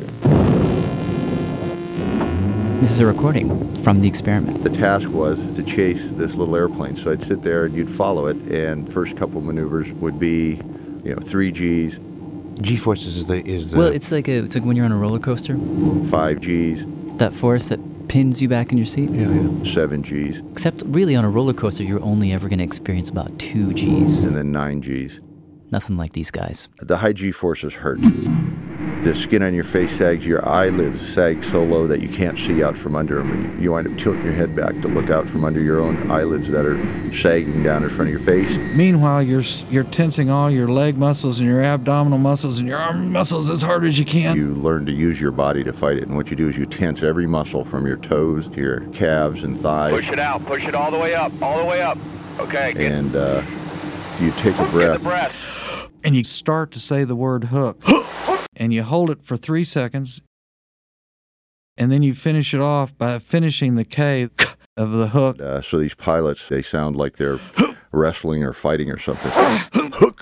This is a recording from the experiment. The task was to chase this little airplane. So I'd sit there and you'd follow it, and first couple maneuvers would be 3 Gs. G-forces is the... Well, it's like when you're on a roller coaster. 5 Gs. That force that pins you back in your seat. Yeah. 7 Gs. Except really on a roller coaster, you're only ever going to experience about 2 Gs. And then 9 Gs. Nothing like these guys. The high G forces hurt. The skin on your face sags, your eyelids sag so low that you can't see out from under them, and you wind up tilting your head back to look out from under your own eyelids that are sagging down in front of your face. Meanwhile, you're tensing all your leg muscles and your abdominal muscles and your arm muscles as hard as you can. You learn to use your body to fight it, and what you do is you tense every muscle from your toes to your calves and thighs. Push it out. Push it all the way up. All the way up. Okay. And you take a breath. Get the breath. And you start to say the word hook. And you hold it for 3 seconds, and then you finish it off by finishing the K of the hook. So these pilots, they sound like they're wrestling or fighting or something. Hook.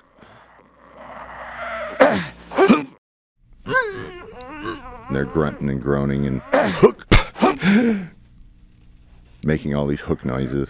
And they're grunting and groaning and hook. Making all these hook noises.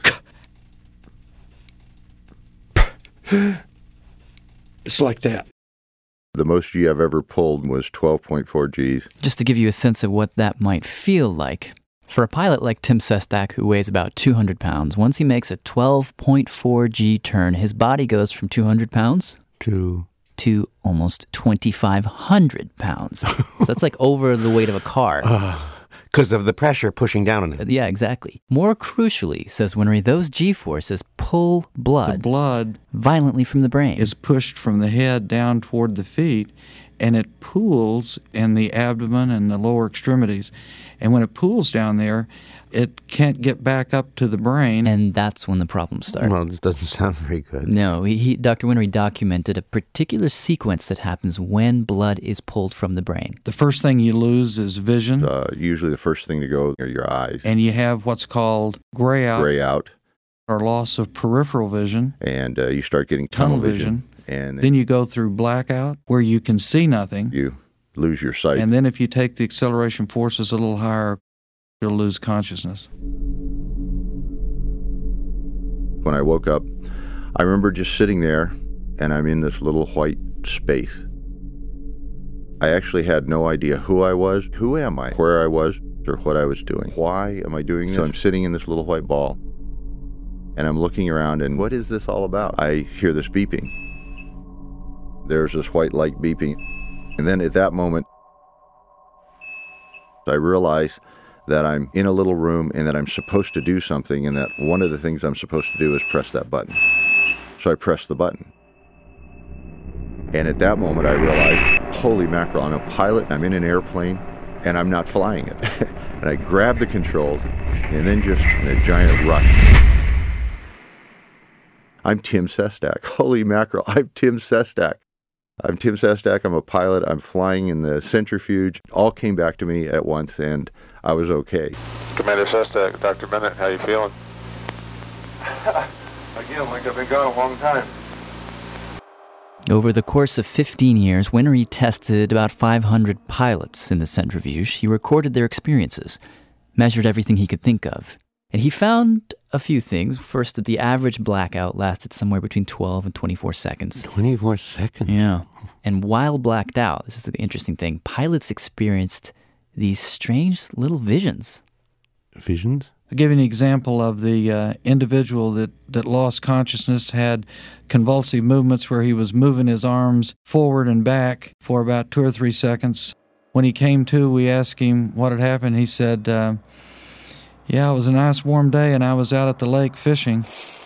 It's like that. The most G I've ever pulled was 12.4 Gs. Just to give you a sense of what that might feel like. For a pilot like Tim Sestak, who weighs about 200 pounds, once he makes a 12.4 G turn, his body goes from 200 pounds to almost 2,500 pounds. So that's like over the weight of a car. Because of the pressure pushing down on it. Yeah, exactly. More crucially, says Winery, those G-forces pull blood. The blood violently from the brain. Is pushed from the head down toward the feet, and it pools in the abdomen and the lower extremities. And when it pools down there, it can't get back up to the brain. And that's when the problems start. Well, this doesn't sound very good. No, Dr. Winery documented a particular sequence that happens when blood is pulled from the brain. The first thing you lose is vision. Usually the first thing to go are your eyes. And you have what's called gray out. Or loss of peripheral vision. And you start getting tunnel vision. And then you go through blackout, where you can see nothing. You lose your sight. And then if you take the acceleration forces a little higher, you'll lose consciousness. When I woke up, I remember just sitting there, and I'm in this little white space. I actually had no idea who I was, who am I, where I was, or what I was doing. Why am I doing this? So I'm sitting in this little white ball. And I'm looking around, and what is this all about? I hear this beeping. There's this white light beeping. And then at that moment, I realize that I'm in a little room and that I'm supposed to do something, and that one of the things I'm supposed to do is press that button. So I press the button. And at that moment, I realized, holy mackerel, I'm a pilot, I'm in an airplane, and I'm not flying it. And I grabbed the controls, and then just in a giant rush. I'm Tim Sestak. Holy mackerel, I'm Tim Sestak. I'm Tim Sestak, I'm a pilot, I'm flying in the centrifuge. All came back to me at once, and I was okay. Commander Sestak, Dr. Bennett, how you feeling? Again, like I've been gone a long time. Over the course of 15 years, Winery tested about 500 pilots in the centrifuge. He recorded their experiences, measured everything he could think of. And he found a few things. First, that the average blackout lasted somewhere between 12 and 24 seconds. 24 seconds? Yeah. And while blacked out, this is the interesting thing, pilots experienced these strange little visions. Visions? I'll give you an example of the individual that lost consciousness, had convulsive movements where he was moving his arms forward and back for about 2 or 3 seconds. When he came to, we asked him what had happened. He said, yeah, it was a nice warm day and I was out at the lake fishing.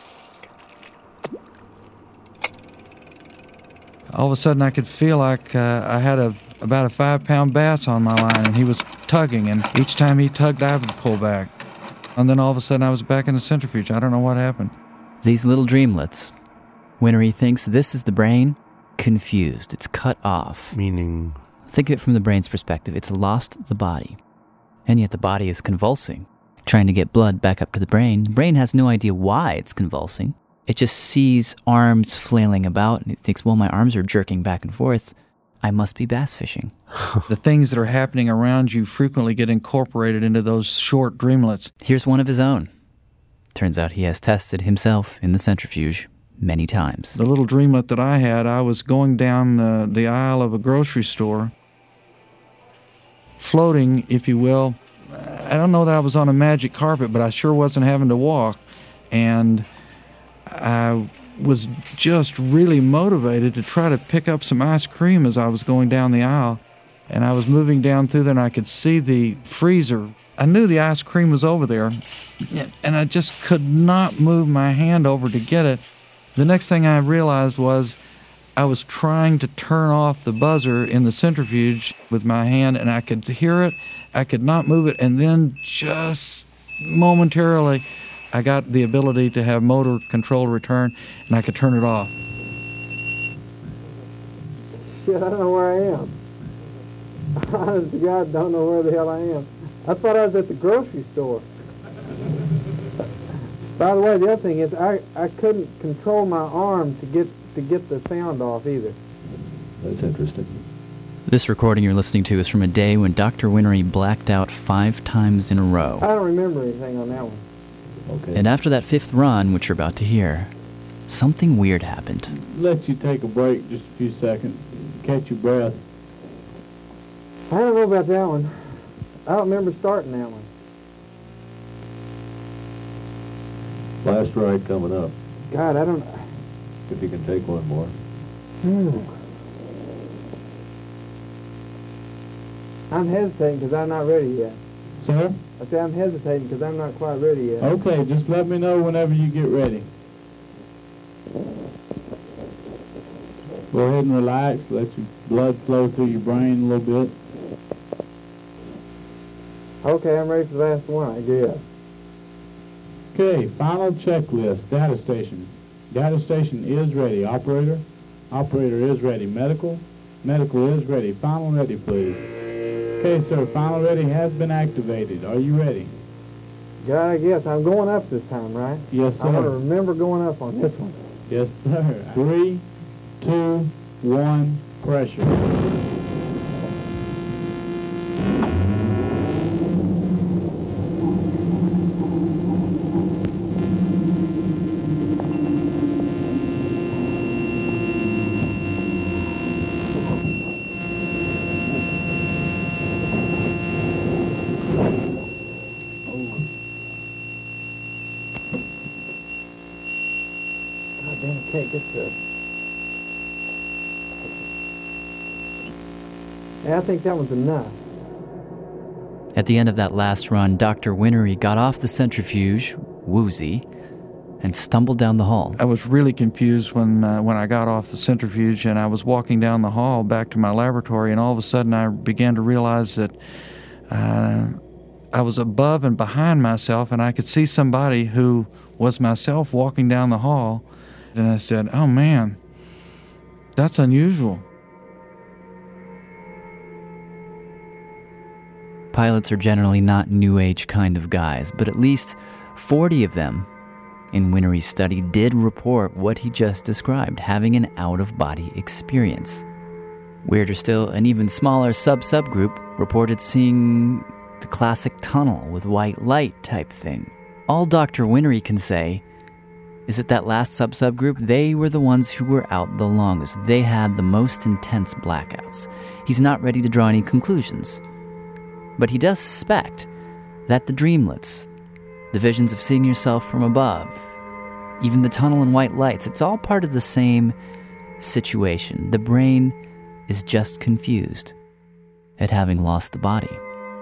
All of a sudden I could feel like I had about a 5-pound bass on my line, and he was tugging, and each time he tugged I would pull back. And then all of a sudden I was back in the centrifuge. I don't know what happened. These little dreamlets. Winery thinks this is the brain confused. It's cut off. Meaning? Think of it from the brain's perspective. It's lost the body. And yet the body is convulsing, trying to get blood back up to the brain. The brain has no idea why it's convulsing. It just sees arms flailing about, and it thinks, well, my arms are jerking back and forth. I must be bass fishing. The things that are happening around you frequently get incorporated into those short dreamlets. Here's one of his own. Turns out he has tested himself in the centrifuge many times. The little dreamlet that I had, I was going down the aisle of a grocery store, floating, if you will. I don't know that I was on a magic carpet, but I sure wasn't having to walk. And I was just really motivated to try to pick up some ice cream as I was going down the aisle. And I was moving down through there, and I could see the freezer. I knew the ice cream was over there, and I just could not move my hand over to get it. The next thing I realized was I was trying to turn off the buzzer in the centrifuge with my hand, and I could hear it. I could not move it, and then just momentarily, I got the ability to have motor control return, and I could turn it off. Shit, I don't know where I am. Honest to God, don't know where the hell I am. I thought I was at the grocery store. By the way, the other thing is I couldn't control my arm to get the sound off either. That's interesting. This recording you're listening to is from a day when Dr. Winery blacked out 5 times in a row. I don't remember anything on that one. Okay. And after that 5th run, which you're about to hear, something weird happened. Let you take a break just a few seconds, catch your breath. I don't know about that one. I don't remember starting that one. Last ride coming up. God, I don't... If you can take one more. I'm hesitating because I'm not ready yet. Sir? I say I'm hesitating because I'm not quite ready yet. Okay, just let me know whenever you get ready. Go ahead and relax. Let your blood flow through your brain a little bit. Okay, I'm ready for the last one, I guess. Okay, final checklist. Data station. Data station is ready. Operator? Operator is ready. Medical? Medical is ready. Final ready, please. Okay, sir, final ready has been activated. Are you ready? God, I guess. I'm going up this time, right? Yes, sir. I want to remember going up on this one. Yes, sir. 3, 2, 1, pressure. can't get to it. Yeah, I think that was enough. At the end of that last run, Dr. Winery got off the centrifuge, woozy, and stumbled down the hall. I was really confused when I got off the centrifuge and I was walking down the hall back to my laboratory, and all of a sudden I began to realize that I was above and behind myself, and I could see somebody who was myself walking down the hall. And I said, oh man, that's unusual. Pilots are generally not New Age kind of guys, but at least 40 of them in Winery's study did report what he just described, having an out-of-body experience. Weirder still, an even smaller subgroup reported seeing the classic tunnel with white light type thing. All Dr. Winery can say is that last subgroup, they were the ones who were out the longest. They had the most intense blackouts. He's not ready to draw any conclusions. But he does suspect that the dreamlets, the visions of seeing yourself from above, even the tunnel and white lights, it's all part of the same situation. The brain is just confused at having lost the body.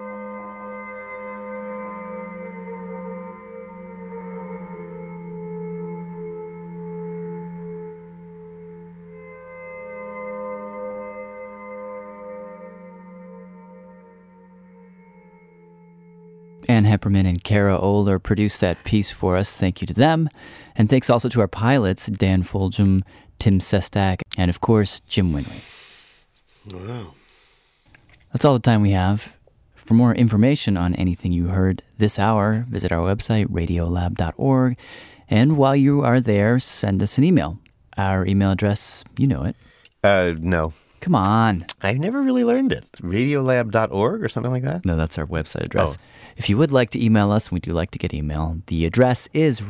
Ann Hepperman and Kara Oler produced that piece for us. Thank you to them. And thanks also to our pilots, Dan Foljam, Tim Sestak, and of course, Jim Winery. Wow. That's all the time we have. For more information on anything you heard this hour, visit our website, radiolab.org. And while you are there, send us an email. Our email address, you know it. No. Come on. I've never really learned it. Radiolab.org or something like that? No, that's our website address. Oh. If you would like to email us, we do like to get email. The address is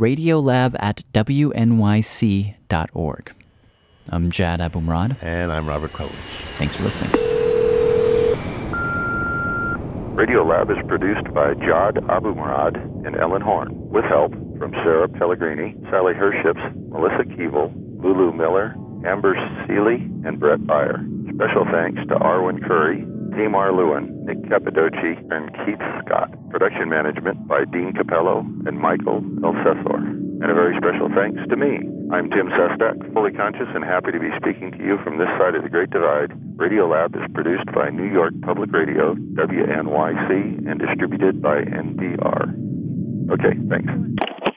radiolab@wnyc.org. I'm Jad Abumrad. And I'm Robert Krulwich. Thanks for listening. Radiolab is produced by Jad Abumrad and Ellen Horn, with help from Sarah Pellegrini, Sally Herships, Melissa Keeble, Lulu Miller, Amber Seeley, and Brett Beyer. Special thanks to Arwen Curry, Tamar Lewin, Nick Cappadoci, and Keith Scott. Production management by Dean Capello and Michael Elsesor. And a very special thanks to me. I'm Tim Sestak, fully conscious and happy to be speaking to you from this side of the Great Divide. Radiolab is produced by New York Public Radio, WNYC, and distributed by NPR. Okay, thanks.